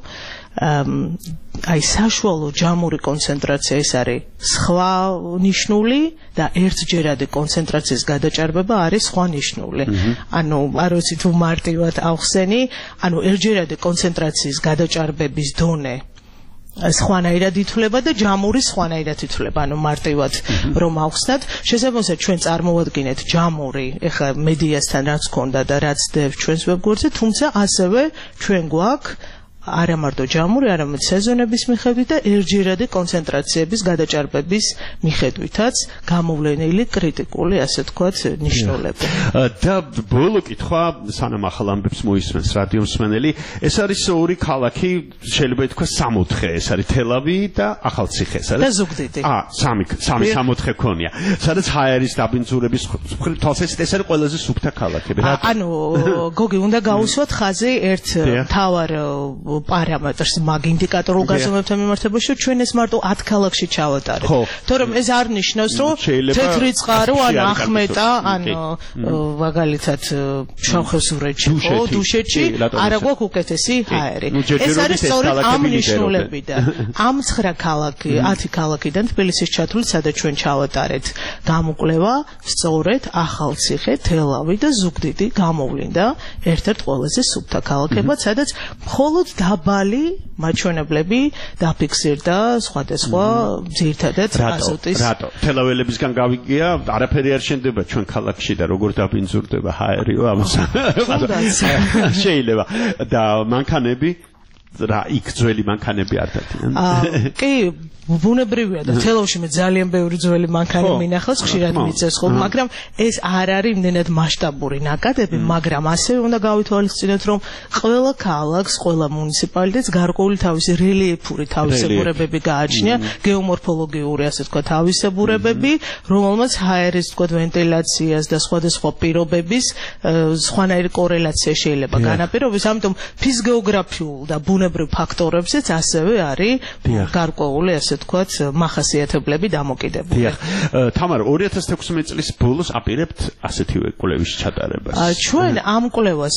აი საშუალო ჯამური კონცენტრაცია ეს არის სხვა ნიშნული და ერთჯერადი კონცენტრაციის გადაჭარბება არის სხვა ნიშნული. ანუ არ ვიცი თუ მარტივად ავხსენი, ანუ ერთჯერადი კონცენტრაციის გადაჭარბების დონე სხვანაირად ითვლება და ჯამური სხვანაირად ითვლება. ანუ მარტივად რომ ავხსნათ, შესაბამისად ჩვენ წარმოვადგინეთ ჯამური, ეხლა მედიასთან რაც ქონდა და რაც დევს ჩვენს ვებგვერდზე, თუმცა ასევე ჩვენ გვაქვს არა მარტო ჯამური, არამედ სეზონების მიხედვით და ერთჯერადი კონცენტრაციების გადაჭარბების მიხედვითაც გამოვლენილი კრიტიკული, ასე თქვათ, ნიშნულები. და ბოლო კითხვა, სანამ ახალ ამბებს მოისმენს რადიო მსმენელი, ეს არის ორი ქალაქი, შეიძლება ითქვას 64, ეს არის თელავი და ახალციხე, ეს არის და ზუგდიდი. სამი 64 ქონია. სადაც ჰაერის დაბინძურების თვალსაჩინო ეს არის ყველაზე სუფთა ქალაქები. ანუ გოგი, უნდა გავუსვათ ხაზი ერთ მთავარ პარამეტრს მაგ ინდიკატორულ გაზომვებთან მიმართებაში, ჩვენ ეს მარტო 10 ქალაქში ჩავატარეთ. თორემ ეს არ ნიშნავს, რომ თეთრი წყარო ან ახმეტა, ან მაგალითად შავხევსურეთში, ხო, დუშეთში არა გვაქვს უკეთესი ჰაერი. ეს არის სწორედ ამ ნიშნულებიდან. ამ 9 ქალაქი, 10 ქალაქიდან თბილისის ჩათვლით, სადაც ჩვენ ჩავატარეთ გამოკვლევა, სწორედ ახალციხე, თელავი და ზუგდიდი გამოვლინდა ერთ-ერთ ყველაზე სუფთა ქალაქებად, სადაც მხოლოდ დაბალი მაჩვენებლები დაფიქსირდა სხვადასხვა ძირითადად აზოტის. რატო? თელაველებისგან გავიგია, არაფერი არ შენდება ჩვენ ქალაქში და როგორ დაბინძურდება ჰაერიო ამას. შეიძლება და მანქანები რა იქ ძველი მანქანები არ დადიან. კი, ბუნებრივია და თელავში მე ძალიან ბევრი ძველი მანქანა მინახავს, ხშირად მიწევს ხოლმე, მაგრამ ეს არ არის იმდენად მასშტაბური ნაკადები, მაგრამ ასევე უნდა გავითვალისწინოთ, რომ ყველა ქალაქს, ყველა მუნიციპალიტეტს გარკვეული თავისი რელიეფური თავისებურებები გააჩნია, გეომორფოლოგიური, ასე თქვა, თავისებურებები, რომელმაც ჰაერის, თქვა, ვენტილაციას და სხვადასხვა პირობების სხვანაირი კორელაცია შეიძლება განაპირობოს, ამიტომ ფიზგეოგრაფიულ და ბუნებრივ ფაქტორებზეც ასევე არის გარკვეული, ასე თქვათ, მახასიათებლები დამოკიდებული. თამარ, 2016 წლის ბოლოს აპირებთ ასეთივე კვლევის ჩატარებას. ჩვენ ამ კვლევის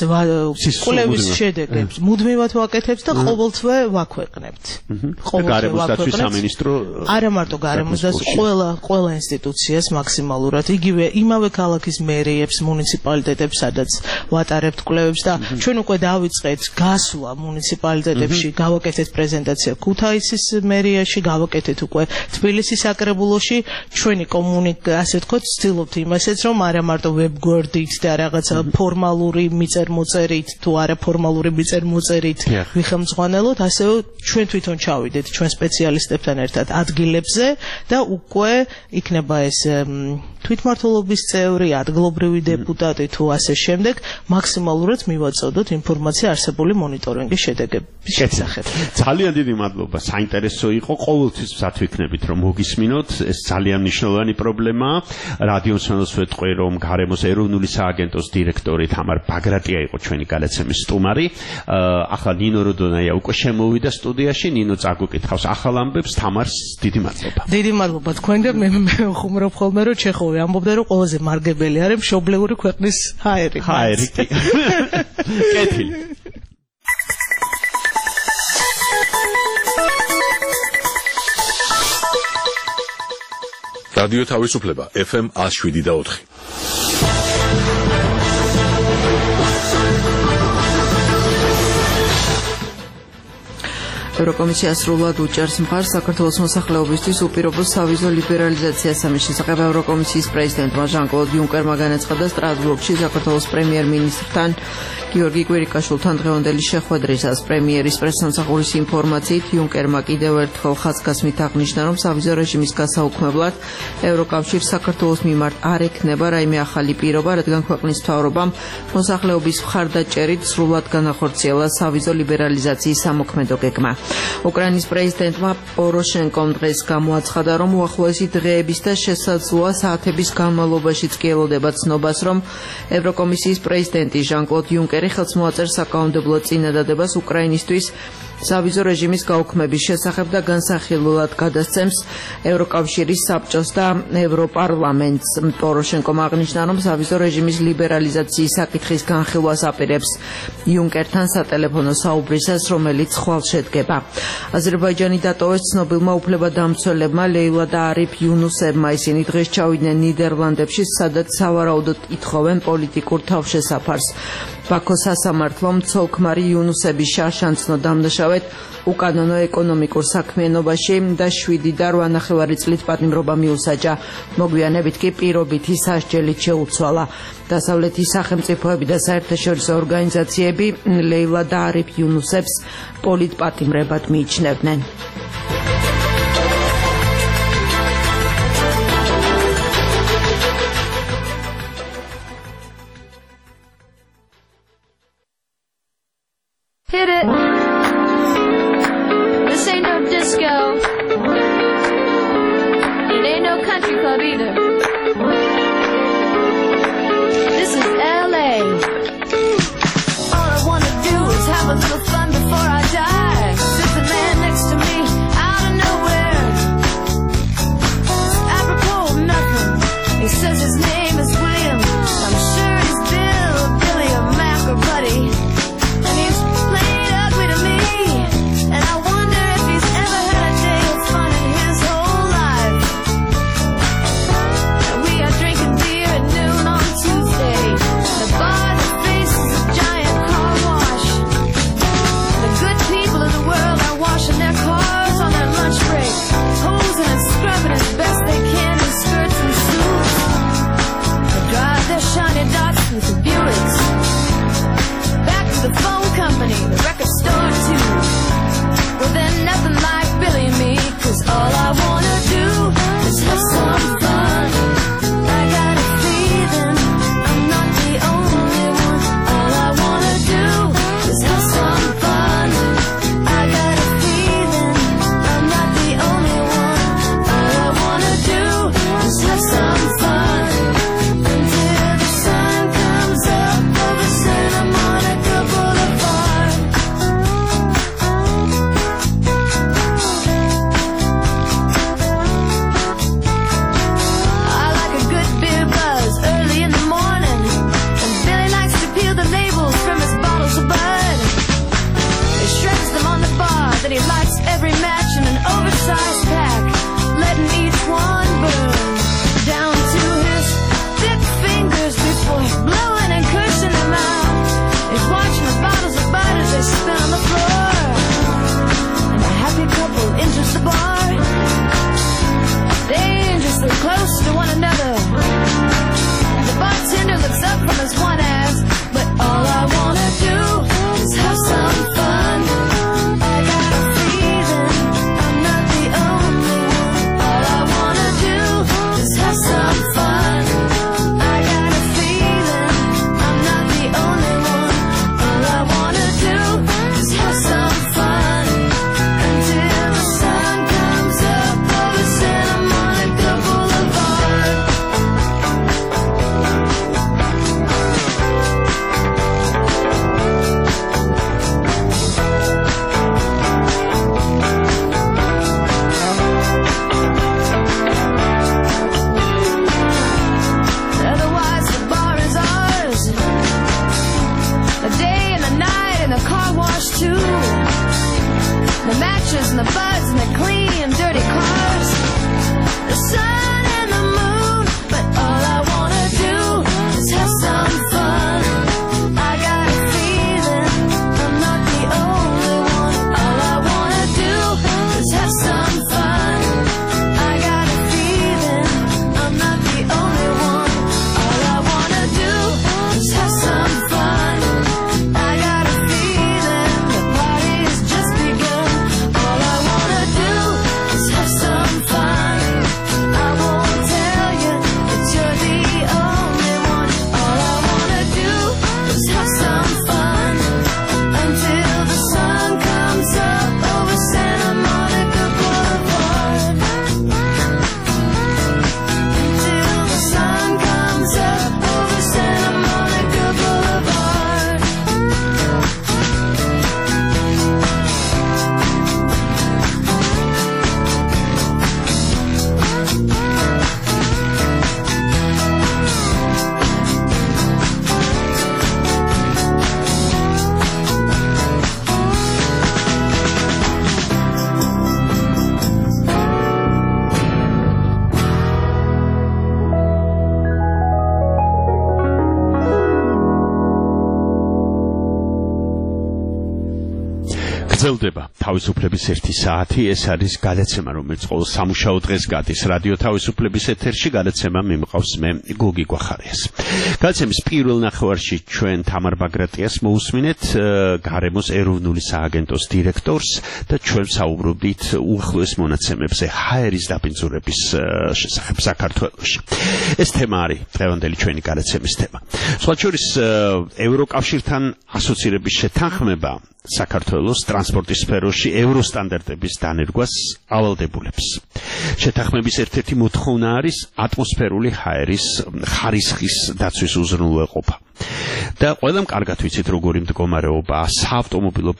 შედეგებს მუდმივად ვაკეთებთ და ყოველთვე ვაქვეყნებთ. გარემოსდაცვის სამინისტრო არა მარტო გარემოსდაცვის, ყველა ინსტიტუციას მაქსიმალურად, იგივე იმავე ქალაქის მერიებს, მუნიციპალიტეტებს, სადაც ვატარებთ კვლევებს და ჩვენ უკვე დავიწყეთ გასვლა მუნიციპალიტეტებში, გავაკეთეთ პრეზენტაცია ქუთაისის მერიაში, გავაკეთეთ უკვე თბილისის საკრებულოში, ჩვენი ასე თქვათ, ვცდილობთ იმასაც, რომ არა მარტო ვებგვერდით და რაღაცა ფორმალური მიწერ-მოწერით თუ არაფორმალური მიწერ-მოწერით ვიხელმძღვანელოთ, ასევე ჩვენ თვითონ ჩავიდეთ ჩვენ სპეციალისტებთან ერთად ადგილებზე და უკვე იქნება ეს თვითმმართველობის წევრი, ადგილობრივი დეპუტატი თუ ასე შემდეგ, მაქსიმალურად მივაწოდოთ ინფორმაცია არსებული მონიტორინგის შედეგები. შესახებ. ძალიან დიდი მადლობა. საინტერესო იყო. ყოველთვის ვსად ვიქნებით რომ მოგისმინოთ. ეს ძალიან მნიშვნელოვანი პრობლემაა. რადიო მსმენელს ვეთყვი რომ გარემოს ეროვნული სააგენტოს დირექტორი თამარ ბაგრატია იყო ჩვენი გადაცემის სტუმარი. ახლა ნინო როდონაია უკვე შემოვიდა სტუდიაში. ნინო წაგვიკითხავს ახალ ამბებს. თამარს დიდი მადლობა. დიდი მადლობა თქვენ და მე ხუმრობ ხოლმე რომ ჩეხოვი ამბობდა რომ ყველაზე მარგებელი არის მშობლიური ქვეყნის ჰაერი. ჰაერი. კეთილი. რადიო თავისუფლება FM 107.4. ევროკომისია სრულად უჭერს მხარს საქართველოს მოსახლეობისთვის უპირობო სავიზო ლიბერალიზაციას. ამის შესახებ ევროკომისიის პრეზიდენტმა ჟან-კლოდ იუნკერმა განაცხადა სტრასბურგში საქართველოს პრემიერ-მინისტრთან გიორგი კვირიკაშვილთან დღევანდელი შეხვედრისას. პრემიერის პრესსამსახურის ინფორმაციით იუნკერმა კიდევ ერთხელ ხაზგასმით აღნიშნა, რომ სავიზო რეჟიმის გასაუქმებლად ევროკავშირს საქართველოს მიმართ არ ექნება რაიმე ახალი პირობა, რადგან ქვეყნის მთავრობამ მოსახლეობის მხარდაჭერით სრულად განახორციელა სავიზო ლიბერალიზაციის სამოქმედო გეგმა. უკრაინის პრეზიდენტმა პოროშენკომ დღეს გამოაცხადა, რომ უახლოესი დღეების და შესაძლოა საათების განმავლობაშიც კი ელოდება ცნობას, რომ ევროკომისიის პრეზიდენტი ჟან-კლოდ იუნკერი ხელს მოაწერს საკანონმდებლო წინადადებას უკრაინისთვის სავიზო რეჟიმის გაუქმების შესახებ და განსახილველად გადასცემს ევროკავშირის საბჭოს და ევროპარლამენტს. პოროშენკომ აღნიშნა, რომ სავიზო რეჟიმის ლიბერალიზაციის საკითხის განხილვას აპირებს იუნკერთან სატელეფონო საუბრისას, რომელიც ხვალ შედგება. აზერბაიჯანი დატოვეს ცნობილმა უფლებადამცველებმა ლეილა და არიფ იუნუსებმა. ისინი დღეს ჩავიდნენ ნიდერლანდებში, სადაც სავარაუდოდ ითხოვენ პოლიტიკურ თავშესაფარს. ბაქოს სასამართლომ ცოლ-ქმარი იუნუსების შარშანცნო დამნაშავედ უკანონო ეკონომიკურ საქმიანობაში და 7.8 წლით პატიმრობა მიუსაჯა. მოგვიანებით კი პირობითი სასჯელით შეუცვალა. დასავლეთის სახელმწიფოები და საერთაშორისო ორგანიზაციები ლეილა და არიფ იუნუსებს პოლიტპატიმრებად მიიჩნევდნენ. Hit it. This ain't no disco. It ain't no country club either. This is LA. All I wanna do is have a little fun before I die. There's a man next to me out of nowhere. Apropos of nothing. He says his name is William. I'm sure he's Bill, Billy, or Mac or Buddy. And he's played ugly to me. And I wonder if he's ever had a day of fun in his whole life. ველდება თავისუფლების 1 საათი. ეს არის გადაცემა, რომელიც ყოველ სამუშაო დღეს გადის რადიო თავისუფლების ეთერში. გადაცემა მიმყავს მე გოგი გვახარიას. გადაცემის პირველ ნახევარში ჩვენ თამარ ბაგრატიას მოусმინეთ, გარემოს ეროვნული სააგენტოს დირექტორს და ჩვენ საუბრობდით უახლოეს მონაცემებზე ჰაერის დაბინძურების შესახებ საქართველოში. ეს თემა არის დღევანდელი ჩვენი გადაცემის თემა. სხვა შორის ევროკავშირთან ასოცირების შეთანხმება საქართველოს ტრანსპორტის სფეროში ევროსტანდარტების დანერგვას ავალდებულებს. შეთანხმების ერთ-ერთი მოთხოვნა არის ატმოსფერული ჰაერის ხარისხის დაცვის უზრუნველყოფა. და ყველამ კარგად ვიცით როგორი მდგომარეობაა საავტომობილო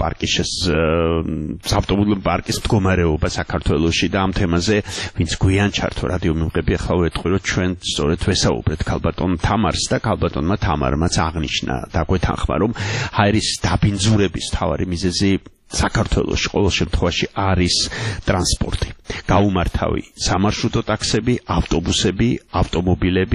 პარკის მდგომარეობა საქართველოში და ამ თემაზე ვინც გვიან ჩართო რადიო მიმღები ახლა ვეტყვი რომ ჩვენ სწორედ ვესაუბრეთ ქალბატონ თამარს და ქალბატონმა თამარმაც აღნიშნა და გვეთანხმა რომ ჰაერის დაბინძურების მთავარი მიზეზი საქართველოში ყოველ შემთხვევაში არის ტრანსპორტი. გაუმართავი სამარშრუტო ტაქსები, ავტობუსები, ავტომობილები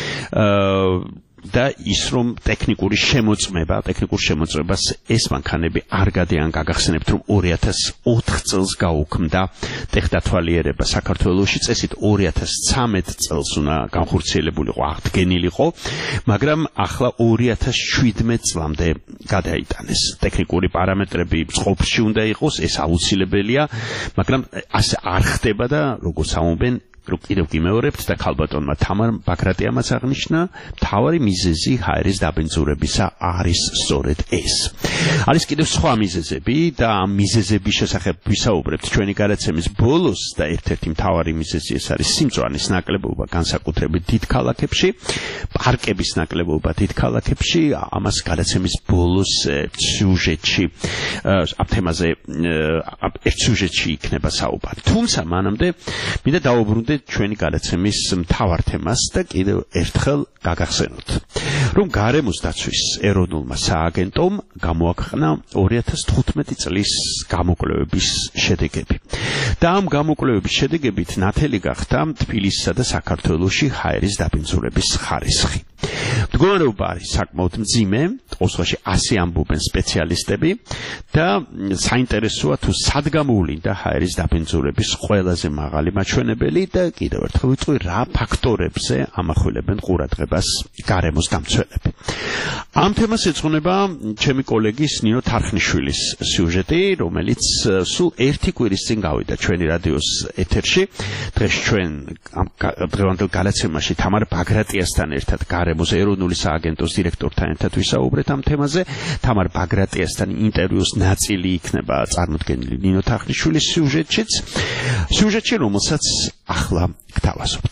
და ის რომ ტექნიკურ შემოწმებას ეს მანქანები არ გადიან გაგახსენებთ რომ 2004 წელს გაუქმდა ტექდათვალიერება საქართველოში წესით 2013 წელს უნდა განხორციელებულიყო აღდგენილიყო მაგრამ ახლა 2017 წლამდე გადაიტანეს ტექნიკური პარამეტრები წყობში უნდა იყოს ეს აუცილებელია მაგრამ ასე არ ხდება და როგორც ამობენ კიდევ გიმეორებთ და ქალბატონმა თამარ ბაგრატიამაც აღნიშნა, მთავარი მიზეზი ჰაერის დაბინძურებისა არის სწორედ ეს. არის კიდევ სხვა მიზეზები და ამ მიზეზების შესახებ ვისაუბრებთ ჩვენი გადაცემის ბოლოს და ერთ-ერთი მთავარი მიზეზი ეს არის სიმწვანის ნაკლებობა განსაკუთრებით დიდ ქალაქებში, პარკების ნაკლებობა დიდ ქალაქებში, ამას გადაცემის ბოლოს სიუჟეტში ამ თემაზე ერთ სიუჟეტში იქნება საუბარი. თუმცა მანამდე მინდა დავუბრუნდე ჩვენი გადაცემის მთავარ თემას და კიდევ ერთხელ გაგახსენოთ, რომ გარემოს დაცვის ეროვნულმა სააგენტომ გამოაქვეყნა 2015 წლის გამოკვლევების შედეგები. და ამ გამოკვლევების შედეგებით ნათელი გახდა თბილისსა და საქართველოში ჰაერის დაბინძურების ხარისხი. მდგომარეობა არის საკმაოდ მძიმე, ყოველში 100 ამბობენ სპეციალისტები და საინტერესოა თუ სად გამოვლინდა ჰაერის დაბინძურების ყველაზე მაღალი მაჩვენებელი და კიდევ ერთხელ ვიტყვი რა ფაქტორებზე ამახვილებენ ყურადღებას გარემოს დამცველები. ამ თემას ეძღვნება ჩემი კოლეგის ნინო თარხნიშვილის სიუჟეტი, რომელიც სულ ერთი კვირის წინ გავიდა ჩვენი რადიოს ეთერში. დღეს ჩვენ დღევანდელ გადაცემაში თამარ ბაგრატიასთან ერთად გარემოს ეროვნული სააგენტოს დირექტორთან ერთად ვისაუბრეთ ამ თემაზე. თამარ ბაგრატიასთან ინტერვიუს ნაწილი იქნება წარმოდგენილი ნინო თარხნიშვილის სიუჟეტში, რომელსაც ახლა გთავაზობთ.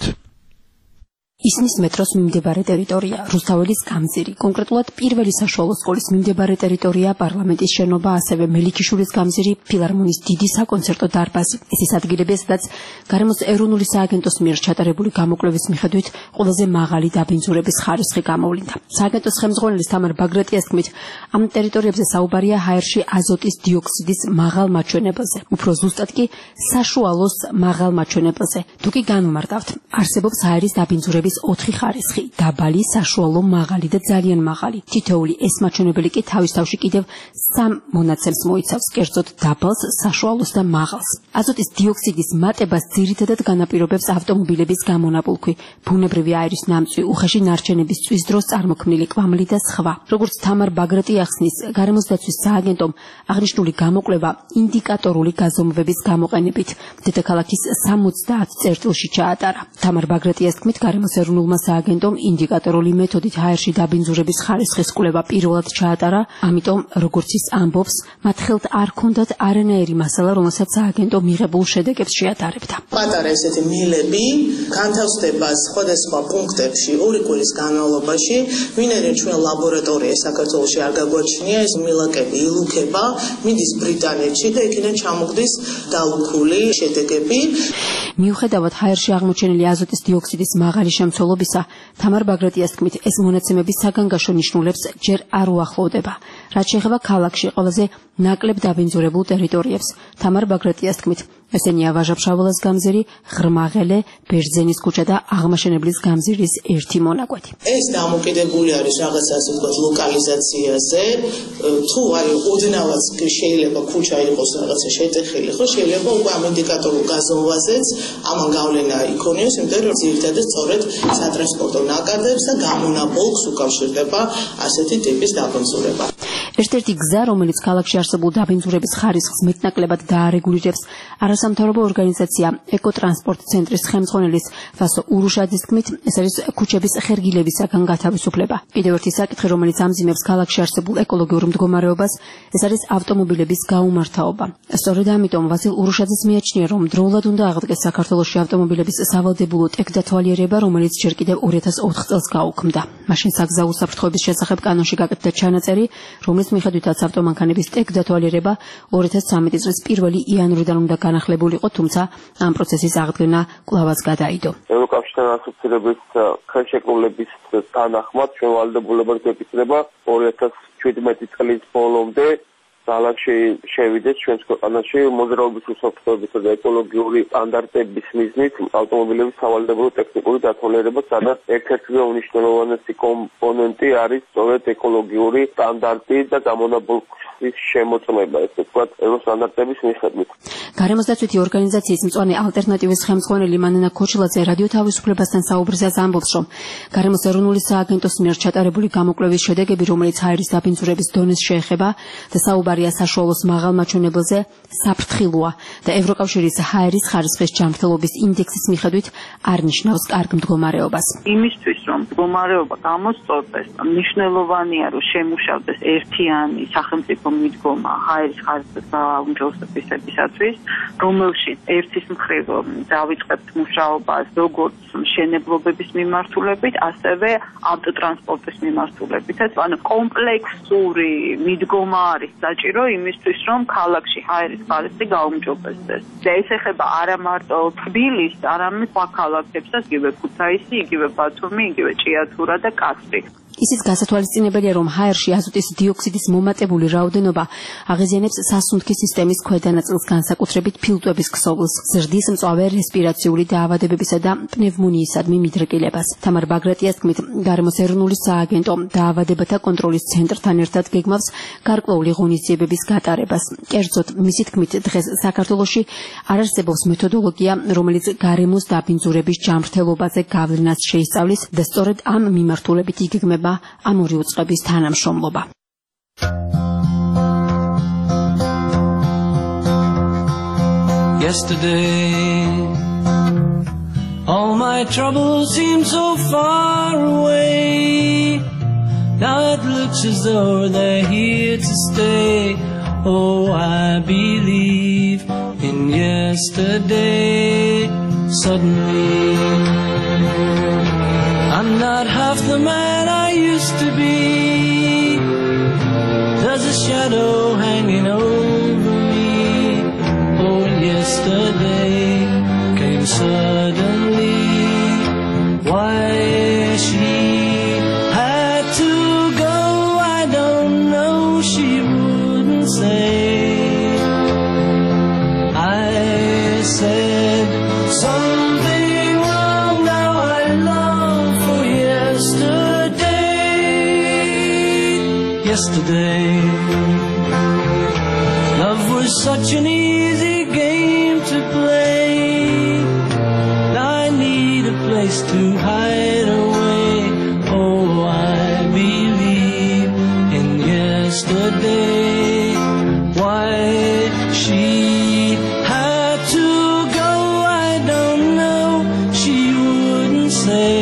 ისნის მეტროს მიმდებარე ტერიტორია, რუსთაველის გამზირი, კონკრეტულად პირველი საშუალო სკოლის მიმდებარე ტერიტორია, პარლამენტის შენობა, ასევე მელიქიშვილის გამზირი, ფილარმონიის დიდი საკონცერტო დარბაზი. ეს ის ადგილები, სადაც გარემოს ეროვნული სააგენტოს მიერ ჩატარებული გამოკვლევის მიხედვით ყველაზე მაღალი დაბინძურების ხარისხი გამოვლინდა. სააგენტოს ხელმძღვანელის თამარ ბაგრატიას თქმით, ამ ტერიტორიებზე საუბარია ჰაერში აზოტის დიოქსიდის მაღალ მაჩვენებელზე, უფრო ზუსტად კი საშუალოს მაღალ მაჩვენებელზე. თუ კი განვმარტავთ, არსებობს ჰაერის დაბინძურების 4 ხარისხი, დაბალი, საშუალო, მაღალი და ძალიან მაღალი. თითოეული ეს მაჩვენებელი კი თავის თავში კიდევ 3 მონაცემს მოიცავს, კერძოდ დაბალს, საშუალოს და მაღალს. აზოტის დიოქსიდის მატებას ძირითადად განაპირობებს ავტომობილების გამონაბოლქვი, ბუნებრივი აირის ნამწვი, უხეში ნარჩენების წვის დროს წარმოქმნილი კვამლი და სხვა. როგორც თამარ ბაგრატია ახსნის, გარემოს დაცვის სააგენტომ აღნიშნული გამოკვლევა ინდიკატორული გაზომვების გამოყენებით დედაქალაქის 70 წერტილში ჩაატარა. თამარ ბაგრატიას თქმით, გარემოს ეროვნულმა სააგენტომ ინდიკატორული მეთოდით ჰაერში დაბინძურების ხარისხის კვლევა პირველად ჩაატარა, ამიტომ როგორც ის ამბობს, მათ ხელთ არ ქონდათ არანაირი მასალა, რომელსაც სააგენტო მიღებულ შედეგებს შეატარებდა. პატარა ესეთი მილები განთავსდება სხვადასხვა პუნქტებში 2 კვირის განმავლობაში, ვინაიდან ჩვენ ლაბორატორია საქართველოში არ გაგვაჩნია, ეს მილაკები ილუქება, მიდის ბრიტანეთში და იქიდან ჩამოგდის დალუქული შედეგები. მიუხედავად ჰაერში აღმოჩენილი აზოტის დიოქსიდის მაღალი შემცველობისა, თამარ ბაგრატიას თქმით, ეს მონაცემები საგანგაშო ნიშნულებს ჯერ არ უახლოვდება. რაც შეეხება ქალაქში ყველაზე ნაკლებ დაბინძურებულ ტერიტორიებს, თამარ ბაგრატიას თქმით, ესენია ვაჟა-ფშაველას გამზირი, ღრმაღელე, ბერძენის ქუჩა და აღმაშენებლის გამზირის ერთი მონაკვეთი. ეს დამოკიდებული არის რაღაცა ასე ვთქვათ ლოკალიზაციაზე, თუ არის ოდნავაც შეიძლება ქუჩა იყოს რაღაცა შეტეხილი, ხო შეიძლება უკვე ამ ინდიკატორულ გაზომვაზეც ამან გავლენა იქონიოს, იმიტომ რომ ძირითადად სწორედ სატრანსპორტო ნაკადებს და გამონაბოლქს უკავშირდება ასეთი ტიპის დაბინძურება. ერთ-ერთი გზა, რომელიც ქალაქში არსებულ დაბინძურების ხარისხს მეტნაკლებად დაარეგულირებს, არასამთავრობო ორგანიზაცია ეკოტრანსპორტ ცენტრის ხელმძღვანელის ვასო ურუშაძის თქმით, ეს არის ქუჩების ხერგილებისაგან გათავისუფლება. კიდევ ერთი საკითხი, რომელიც ამძიმებს ქალაქში არსებულ ეკოლოგიურ მდგომარეობას, ეს არის ავტომობილების გაუმართავობა. სწორედ ამიტომ ვასილ ურუშაძის მიაჩნია, რომ დროულად უნდა აღდგეს საქართველოში ავტომობილების სავალდებულო ტექდათვალიერება, რომელიც ჯერ კიდევ 2004 წელს გაუქმდა. მაშინ საგზაო უსაფრთხოების შესახებ კანონში გაკეთდა ჩანაწერი, რომლის მიხედვითაც ავტომანქანების ტექდათვალიერება 2013 წლის 1 იანვრიდან უნდა განახლებულიყო, თუმცა ამ პროცესის აღდგენა კვლავაც გადაიდო. ევროკავშირთან ასოცირების ხელშეკრულების თანახმად ჩვენ ვალდებულებად გვეკითხება 2017 წლის ბოლომდე ძალად შევიდეს ჩვენს ქვეყანაში მოძრაობის უსაფრთხოებისა და ეკოლოგიური სტანდარტების მიზნით ავტომობილების სავალდებულო ტექნიკური დათვალიერება, სადაც ერთ-ერთი უმნიშვნელოვანესი კომპონენტი არის სწორედ ეკოლოგიური სტანდარტი და გამონაბოლქვის შემოწმება, ესე ვთქვათ, ევროსტანდარტების მიხედვით. გარემოს დაცვითი ორგანიზაციის მწვანე ალტერნატივის ხელმძღვანელი მანენა ქოჩილაძე რადიო თავისუფლებასთან საუბრისას ამბობს, რომ გარემოს ეროვნული სააგენტოს მიერ ჩატარებული გამოკვლევის შედეგები, რომელიც ჰაერის დაბინძურების დონეს შეეხება და საუბარია საშუალოს მაღალ მაჩვენებელზე, საფრთხილოა და ევროკავშირის ჰაერის ხარისხის ჯანმრთელობის ინდექსის მიხედვით არ ნიშნავს კარგ მდგომარეობას. იმისთვის, რომ მდგომარეობა გამოსწორდეს, მნიშვნელოვანია, რომ შემუშავდეს ერთიანი სახელმწიფო მიდგომა ჰაერის ხარისხის გაუმჯობესებისათვის, რომელშიც ერთის მხრივ დავიწყებთ მუშაობას როგორც მშენებლობების მიმართულებით, ასევე ავტოტრანსპორტის მიმართულებითაც, ანუ კომპლექსური მიდგომა არის საჭირო იმისთვის, რომ ქალაქში ჰაერის ხარისხი გაუმჯობესდეს. და ეს ეხება არა მარტო თბილისს, არამედ სხვა ქალაქებსაც, იგივე ქუთაისი, იგივე ბათუმი, იგივე ჭიათურა და კასრი. ისიც გასათვალისწინებელია, რომ ჰაერში აზოტის დიოქსიდის მომატებული რაოდენობა აღიზიანებს სასუნთქი სისტემის ქვედა ნაწილს, განსაკუთრებით ფილტვების ქსოვილს, ზრდის მწვავე რესპირაციული დაავადებებისა და პნევმონიისადმი მიდრეკილებას. თამარ ბაგრატიას თქმით, გარემოს ეროვნული სააგენტო დაავადებათა კონტროლის ცენტრთან ერთად გეგმავს გარკვეული ღონისძიებების გატარებას. კერძოდ, მისი თქმით, დღეს საქართველოში არ არსებობს მეთოდოლოგია, რომელიც გარემოს დაბინძურების ჯანმრთელობაზე გავლენას შეისწავლის და სწორედ ამ მიმართულებით იგეგმება ამ ორი უწყების თანამშრომლობა. Yesterday, all my troubles seem so far away. Now it looks as though they're here to stay. Oh, I believe in yesterday. Suddenly, I'm not half the man I used to be. There's a shadow hanging over me. Oh, yesterday came suddenly. Why she had to go, I don't know. She wouldn't say. I said something wrong. Now I long for yesterday. Love was such an easy game to play. Now I need a place to hide away. Oh, I believe in yesterday. Why she had to go, I don't know. She wouldn't say.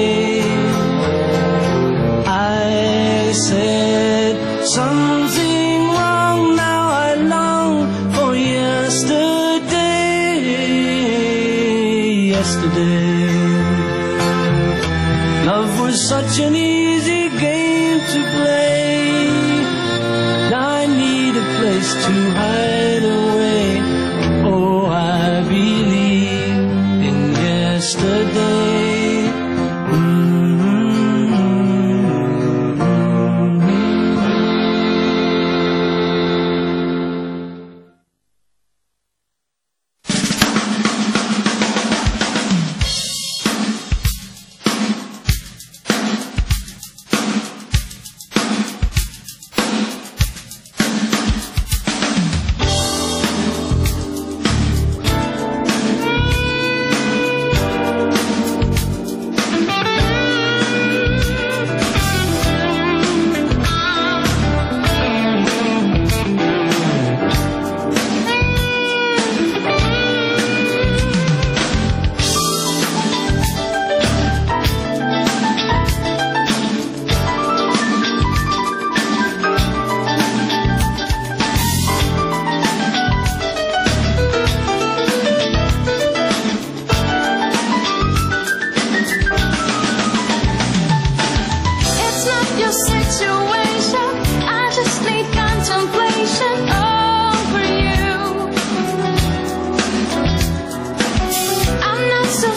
I said something wrong. Now I long for yesterday. Yesterday, love was such an easy game to play. Now I need a place to hide away. Oh, I believe in yesterday.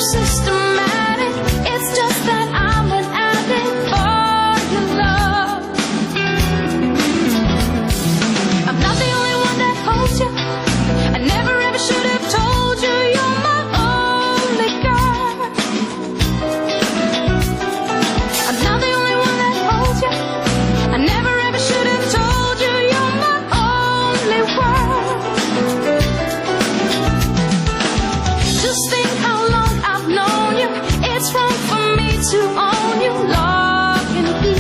systematic. It's just that I'm an addict for your love. I'm not the only one that holds you. I never ever should have told you you're my only girl. I'm not the only one that holds you. I never ever should have told you you're my only world. Just think how long I've known you. It's wrong for me to own you, lock and key.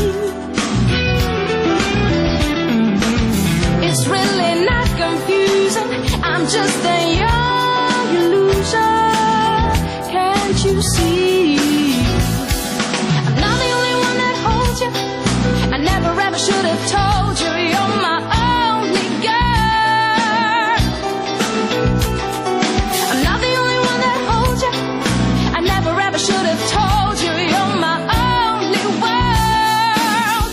It's really not confusing. I'm just a young illusion. Can't you see? I'm not the only one that holds you. I never ever should have told you you're my only girl. I'm not the only one that holds you. I never ever should have told you you're my only world.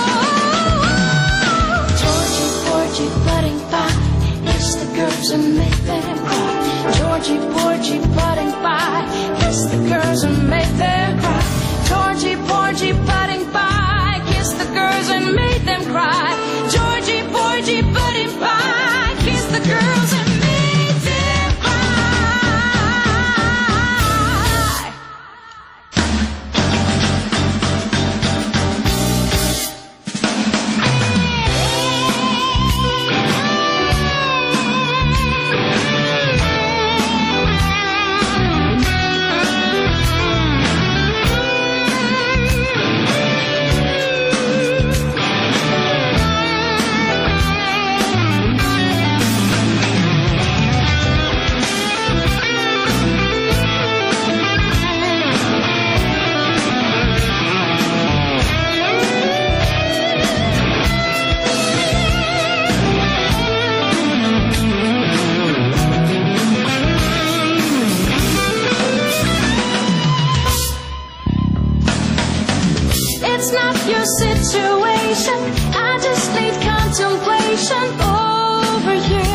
Whoa. Georgie, Porgy, budding pie. Kiss the girls and make them cry. Georgie, Porgy, budding pie. Kiss the girls and make them cry. Georgie, Porgy, budding pie. Kiss the girls and make them cry. Georgie, Porgy, budding pie. Kiss the girls and make them cry. It's not your situation. I just need contemplation over you.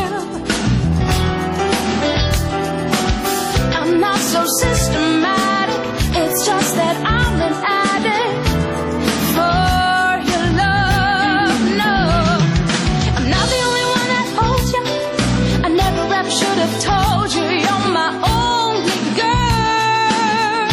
I'm not so systematic. It's just that I'm an addict for your love. No, I'm not the only one that holds you. I never ever should have told you you're my only girl.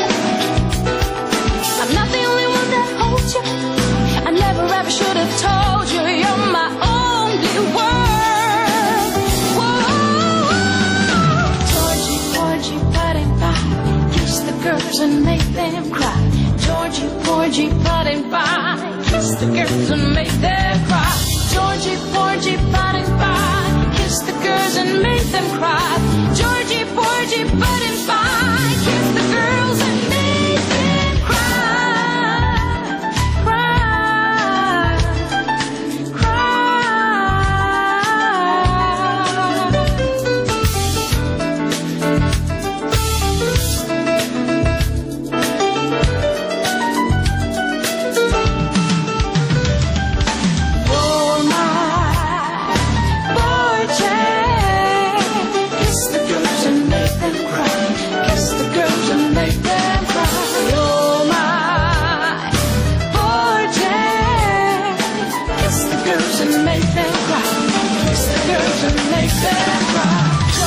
I'm not the only one that holds you. I never ever should have told you you're my only world. Whoa. Georgie, Porgy, budding pie. Kiss the girls and make them cry. Georgie, Porgy, budding pie. Kiss the girls and make them cry. Georgie, Porgy, budding pie. Kiss the girls and make them cry. Georgie, Porgy, budding pie. Kiss the girls and make them cry. Cry. You're my boy, kiss the girls and make them cry. Kiss the girls and make them cry. You're my boy, kiss the girls and make them cry. Kiss the girls and make them cry.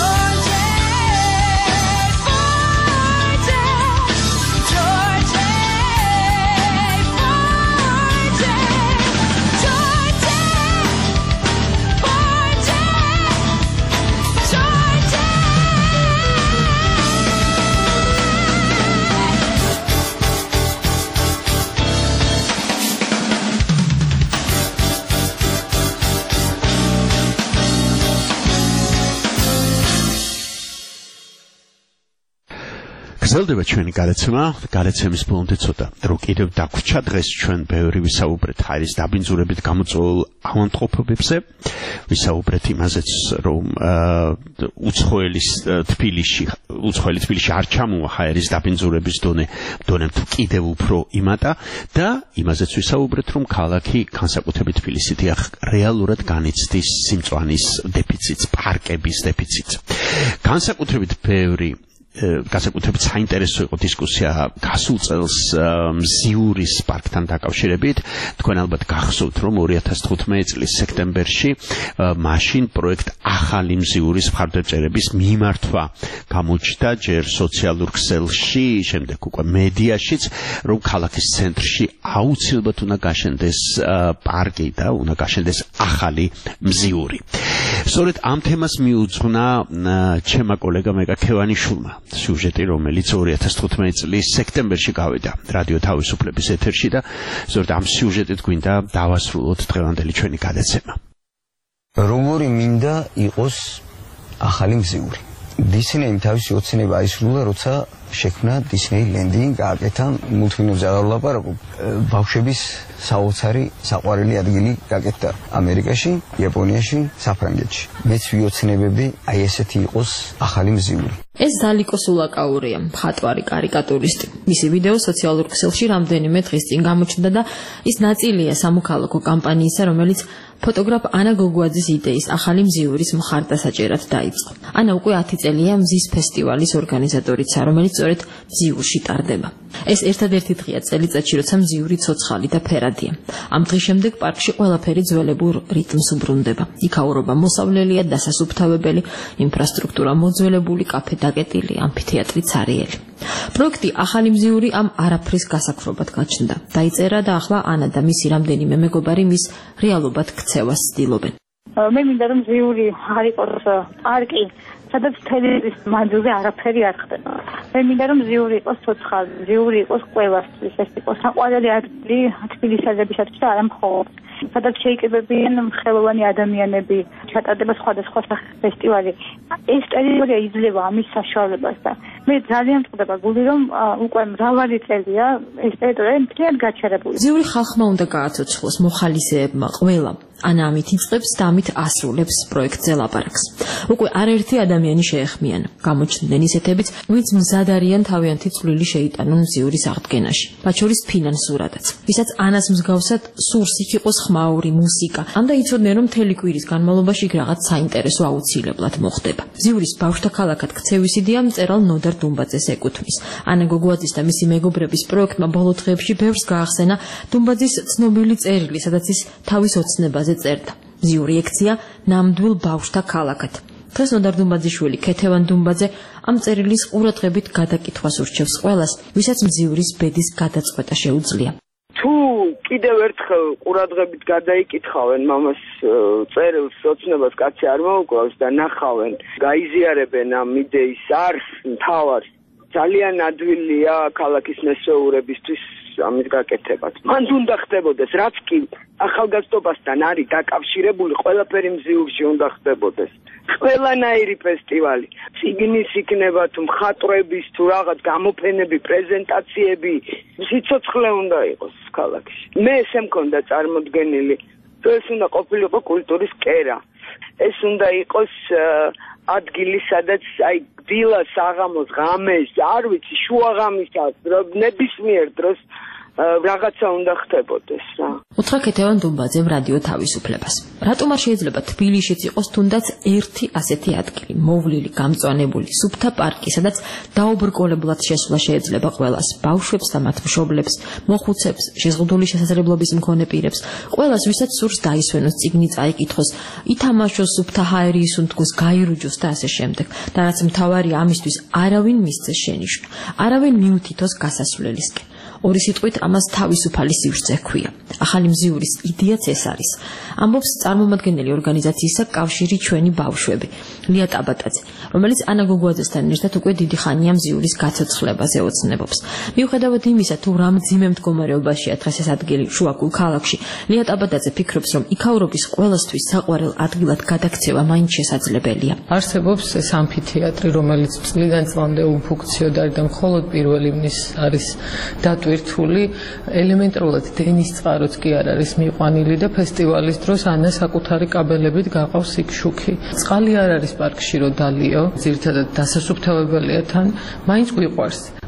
გრძელდება ჩვენი გადაცემა, გადაცემის ბოლომდე ცოტა დრო კიდევ დაგვრჩა დღეს ჩვენ ბევრი ვისაუბრეთ ჰაერის დაბინძურებით გამოწვეულ ავადმყოფობებზე, ვისაუბრეთ იმაზეც, რომ უცხოელი თბილისში არ ჩამოვა ჰაერის დაბინძურების დონემ თუ კიდევ უფრო იმატა და იმაზეც ვისაუბრეთ, რომ ქალაქი განსაკუთრებით თბილისი დიახ რეალურად განიცდის სიმწვანის დეფიციტს, პარკების დეფიციტს. განსაკუთრებით ბევრი განსაკუთრებით საინტერესო იყო დისკუსია გასულ წელს მზიურის პარკთან დაკავშირებით. თქვენ ალბათ გახსოვთ, რომ 2015 წლის სექტემბერში მაშინ პროექტ ახალი მზიურის მხარდაჭერების მიმართვა გამოჩნდა ჯერ სოციალურ ქსელში, შემდეგ უკვე მედიაშიც, რომ ქალაქის ცენტრში აუცილებლად უნდა გაშენდეს პარკი და უნდა გაშენდეს ახალი მზიური. სწორედ ამ თემას მიუძღვნა ჩემმა კოლეგამ მეგაქევანიშვილმა სიუჟეტი, რომელიც 2015 წლის სექტემბერში გავიდა რადიო თავისუფლების ეთერში და სწორედ ამ სიუჟეტით გვინდა დავასრულოთ დღევანდელი ჩვენი გადაცემა. Როგორი მინდა იყოს ახალი მზიური. დისნეიმ თავისი ოცნება აისრულა, როცა შექმნა დისნეი ლენდი, გააკეთა მულტფილმებზე აღარ ვლაპარაკობ, ბავშვების საოცარი საყვარელი ადგილი გაკეთდა ამერიკაში, იაპონიაში, საფრანგეთში. მეც ვიოცნებები აი ესეთი იყოს ახალი მზიური. ეს დალიკო სულაკაურია, მხატვარი, კარიკატურისტი. მისი ვიდეო სოციალურ ქსელში რამდენიმე დღის წინ გამოჩნდა და ის ნაწილია სამოქალაქო კამპანიისა, რომელიც ფოტოგრაფ ანა გოგუაძის იდეის ახალი მზიურის მხარდასაჭერად დაიწყო. ანა უკვე 10 წელია მზის ფესტივალის ორგანიზატორიცა, რომელიც სწორედ მზიურში ტარდება. ეს ერთადერთი დღეა წელიწადში, როცა მზიური ცოცხალი და ფერადია. ამ დღის შემდეგ პარკში ყველაფერი ძველებურ რიტმს უბრუნდება. იქაურობა მოსავლელია, დასასუფთავებელი, ინფრასტრუქტურა მოძველებული, კაფე დაკეტილი, ამფითეატრი ცარიელი. პროექტი ახალი მზიური ამ არაფრის გასაქრობად გაჩნდა. დაიწერა და ახლა ანა და მისი რამდენიმე მეგობარი მის რეალობად ქცევას ცდილობენ. მე მინდა რომ მზიური არ იყოს პარკი, სადაც თელევის მანძილზე არაფერი არ ხდება. მე მინდა რომ მზიური იყოს ცოცხალი, მზიური იყოს ყველასთვის, ეს იყოს საყვარელი ადგილი თბილისელებისათვის და არა მხოლოდ. სადაც შეიკრიბებიან ხელოვანი ადამიანები, ჩატარდება სხვადასხვა სახის ფესტივალი. ეს ტერიტორია იძლევა ამის საშუალებას და მე ძალიან მწყდება გული რომ უკვე მრავალი წელია ეს ტერიტორია მთლიანად გაჩერებული. მზიური ხალხმა უნდა გააცოცხლოს, მოხალისეებმა, ყველა. ანა ამით იწყებს და ამით ასრულებს პროექტზე ლაპარაკს. უკვე არაერთი ადამიანი შეეხმიან. გამოჩნდნენ ისეთებიც, ვინც მზად არიან თავიანთი წვლილი შეიტანონ მზიურის აღდგენაში. მათ შორის ფინან სურადაც, ვისაც ანას მსგავსად სურს იქ იყოს ხმაური მუსიკა. ამ და იცოდნენ, რომ მთელი კვირის განმავლობაში რაღაც საინტერესო აუცილებლად მოხდება. მზიურის ბავშვთა ქალაქად ქცევის იდეა მწერალ ნოდარ დუმბაძეს ეკუთვნის. ანა გოგუაძის და მისი მეგობრების პროექტმა ბოლო დღეებში ბევრს გაახსენა დუმბაძის ცნობილი წერილი, სადაც ის თავის ოცნებაზე წერდა. მზიური ექცია ნამდვილ ბავშვთა ქალაქად. დღეს ნოდარ დუმბაძიშვილი, ქეთევან დუმბაძე ამ წერილის ყურადღებით გადაკითვას ურჩევს ყველას, ვისაც მზიურის ბედის გადაწყვეტა შეუძლია. თუ კიდევ ერთხელ ყურადღებით გადაიკითხავენ მამას წერილს, ოცნებას კაცი არ მოუკლავს და ნახავენ, გაიზიარებენ ამ იდეის არს, მთავარს, ძალიან ადვილია ქალაქის მესვეურებისთვის ამის გაკეთებაც. მან უნდა ხდებოდეს, რაც კი ახალგაზრდობასთან არის დაკავშირებული, ყველაფერი მზიურში უნდა ხდებოდეს. ყველანაირი ფესტივალი, წიგნის იქნება თუ მხატვრების თუ რაღაც გამოფენები, პრეზენტაციები, სიცოცხლე უნდა იყოს ქალაქში. მე ესე მქონდა წარმოდგენილი, რომ ეს უნდა ყოფილიყო კულტურის კერა. ეს უნდა იყოს ადგილი, სადაც აი დილას, საღამოს, ღამეს, არ ვიცი, შუაღამისას, ნებისმიერ დროს რაღაცა უნდა ხდებოდეს რა. უთხრა ქეთევან დუმბაძემ რადიო თავისუფლებას. რატომ არ შეიძლება თბილისშიც იყოს თუნდაც ერთი ასეთი ადგილი, მოვლილი, გამწვანებული, სუფთა პარკი, სადაც დაუბრკოლებლად შესვლა შეიძლება ყველას, ბავშვებს და მათ მშობლებს, მოხუცებს, შეზღუდული შესაძლებლობის მქონე პირებს, ყველას, ვისაც სურს დაისვენოს წიგნი, წაიკითხოს, ითამაშოს სუფთა ჰაერი ისუნთქოს, გაირუჯოს და ასე შემდეგ. და რაც მთავარია, ამისთვის არავინ მისცეს შენიშვნა, არავინ მიუთითოს გასასვლელისკენ. ორი სიტყვით ამას თავისუფალი სივრცე ჰქვია. ახალი მზიურის იდეაც ეს არის. ამბობს წარმომადგენელი ორგანიზაციისა კავშირი ჩვენი ბავშვები, ლია ტაბატაძე, რომელიც ანა გოგუაძესთან ერთად უკვე დიდი ხანია მზიურის გაცოცხლებაზე ოცნებობს. მიუხედავად იმისა, თუ რა მძიმე მდგომარეობაშია დღეს ეს ადგილი შუაგულ ქალაქში, ლია ტაბატაძე ფიქრობს, რომ იქაურობის ყველასთვის საყვარელ ადგილად გადაქცევა მაინც შესაძლებელია. არსებობს ეს ამფითეატრი, რომელიც წლიდან წლამდე უფუნქციონალურია და მხოლოდ პირველი მის არის დატვირთული. ელემენტარულად დენის წყაროც კი არ არის მიყვანილი და ფესტივალის დროს ანა საკუთარი კაბელებით გაყავს იქ შუქი. წყალი არ არის პარკში რომ დალიო, ძირითადად დასასუფთავებელია თან, მაინც გვიყვარს.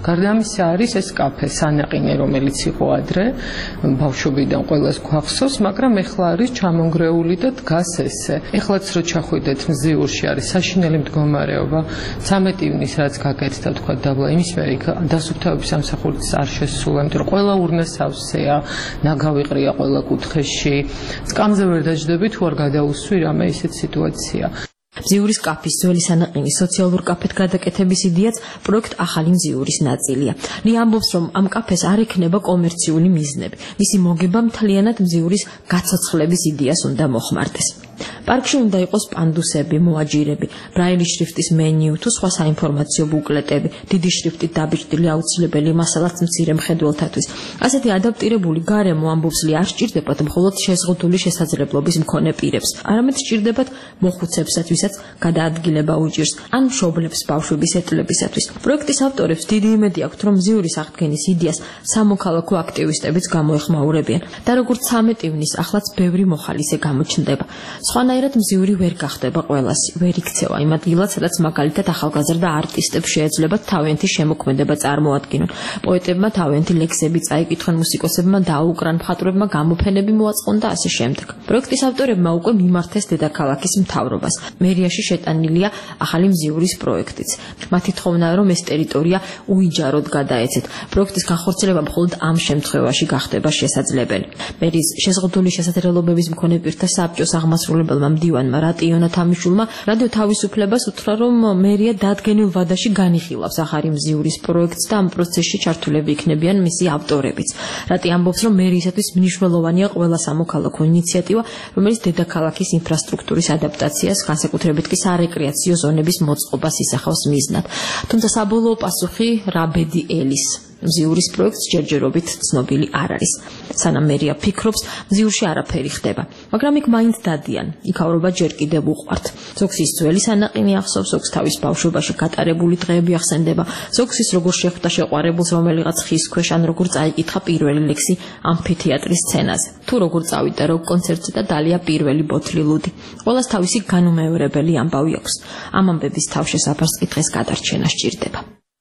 გარდა ამისა არის ეს კაფე სანაყინე, რომელიც იყო ადრე ბავშვობიდან ყველას გვახსოვს, მაგრამ ეხლა არის ჩამონგრეული და დგას ესე. ეხლაც რო ჩახვიდეთ მზიურში არის საშინელი მდგომარეობა. 13 ივნის რაც გაკეთდა თქვა დაბლა იმის მერე იქ დასუფთავების სამსახურიც არ შესულა, იმიტომ რომ ყველა ურნა სავსეა, ნაგავიყრია ყველა კუთხეში. სკამზე ვერ დაждები თუ არ გადაუსვი რამე ისეთ სიტუაცია. მზიურის კაფის ძველი სანაყინის სოციალურ კაფედ გადაკეთების იდეაც პროექტ ახალი მზიურის ნაწილია. ლია ამბობს, რომ ამ კაფეს არ ექნება კომერციული მიზნები. მისი მოგება მთლიანად მზიურის გაცოცხლების იდეას უნდა მოხმარდეს. პარკში უნდა იყოს პანდუსები, მოაჯირები, ბრაილის შრიფტის მენიუ თუ სხვა საინფორმაციო ბუკლეტები, დიდი შრიფტით დაბეჭდილი აუცილებელი მასალაც მცირე მხედველთათვის. ასეთი ადაპტირებული გარემო ამბობს ლია არ სჭირდებათ მხოლოდ შეზღუდული შესაძლებლობის მქონე პირებს, არამედ სჭირდებათ მოხუცებსაც, ვისაც გადაადგილება უჭირს, ან მშობლებს ბავშვების ეტლებისათვის. პროექტის ავტორებს დიდი იმედი აქვთ, რომ მზიურის აღდგენის იდეას სამოქალაქო აქტივისტებიც გამოეხმაურებიან და როგორც 13 ივნის ახლაც ბევრი მოხალისე გამოჩნდება. სხვანაირად მზიური ვერ გახდება ყველასი, ვერ იქცევა იმ ადგილად, სადაც მაგალითად ახალგაზრდა არტისტებს შეეძლება თავიანთი შემოქმედება წარმოადგინონ. პოეტებმა თავიანთი ლექსები წაიკითხონ, მუსიკოსებმა დაუკრან, მხატვრებმა გამოფენები მოაწყონ და ასე შემდეგ. პროექტის ავტორებმა უკვე მიმართეს დედაქალაქის მთავრობას. მერიაში შეტანილია ახალი მზიურის პროექტიც. მათი თხოვნაა, რომ ეს ტერიტორია უიჯაროდ გადაეცეთ. პროექტის განხორციელება მხოლოდ ამ შემთხვევაში გახდება შესაძლებელი. მერის შეზღუდული შესაძლებლობების მქონე პირთა საბჭოს აღმასრულებელმა მდივანმა რატიონა თამიშულმა რადიო თავისუფლებას უთხრა, რომ მერია დადგენილ ვადაში განიხილავს ახალი მზიურის პროექტს და ამ პროცესში ჩართულები იქნებიან მისი ავტორებიც. რატი ამბობს, რომ მერიისათვის მნიშვნელოვანია ყველა სამოქალაქო ინიციატივა, რომელიც დედაქალაქის ინფრასტრუქტურის ადაპტაციას, განსაკუთრებით კი სარეკრეაციო ზონების მოწყობას ისახავს მიზნად. თუმცა საბოლოო პასუხი რაბედი ელის მზიურის პროექტს ჯერჯერობით ცნობილი არ არის. სანამ მერია ფიქრობს, მზიურში არაფერი ხდება, მაგრამ იქ მაინც დადიან, იქავრობა ჯერ კიდევ უყვართ. ზოგს ის ძველი სანაყინი ახსოვს, ზოგს თავის ბავშვობაში გატარებული დღეები ახსენდება, ზოგს ის როგორ შეხვდა შეყვარებულს რომელიღაც ხის ქვეშ, ან როგორ წაიკითხა პირველი ლექსი ამფითეატრის სცენაზე, თუ როგორ წავიდა როკ კონცერტზე და დალია პირველი ბოთლი ლუდი. ყველას თავისი განუმეორებელი ამბავი აქვს. ამ ამბების თავშესაფარს კი დღეს გადარჩენა სჭირდება.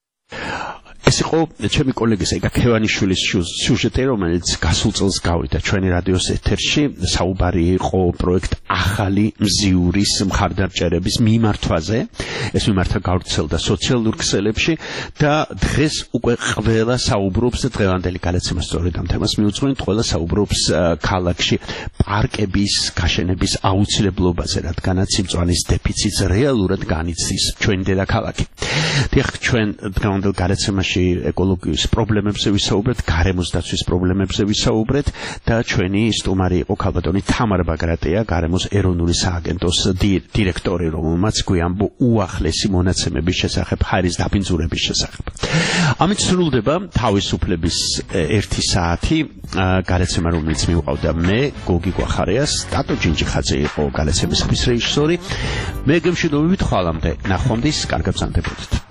ეს იყო ჩემი კოლეგის ეგა ქევანიშვილის სიუჟეტი, რომელიც გასულ წელს გავიდა ჩვენი რადიოს ეთერში. საუბარი იყო პროექტ ახალი მზიურის მხარდამჭერების მიმართვაზე. ეს მიმართვა გავრცელდა სოციალურ ქსელებში და დღეს უკვე ყველა საუბრობს და დღევანდელი გადაცემა სწორედ ამ თემას მიუძღვენთ. ყველა საუბრობს ქალაქში პარკების გაშენების აუცილებლობაზე, რადგანაც მწვანის დეფიციტს რეალურად განიცდის ჩვენი დედაქალაქი. დიახ, ჩვენ დღევანდელ გადაცემაში ეკოლოგიის პრობლემებზე ვისაუბრეთ, გარემოს დაცვის პრობლემებზე ვისაუბრეთ და ჩვენი სტუმარი იყო ქალბატონი თამარ ბაგრატია, გარემოს ეროვნული სააგენტოს დირექტორი, რომელმაც გვიამბო უახლესი მონაცემების შესახებ, ჰაერის დაბინძურების შესახებ. ამით სრულდება თავისუფლების 1 საათი გადაცემა, რომელიც მივყავდა მე, გოგი გვახარიას, ტატო ჯინჯიხაძე იყო გადაცემის რეჟისორი. მე გემშვიდობებით ხვალამდე, ნახვამდის, კარგად ბრძანდებოდეთ.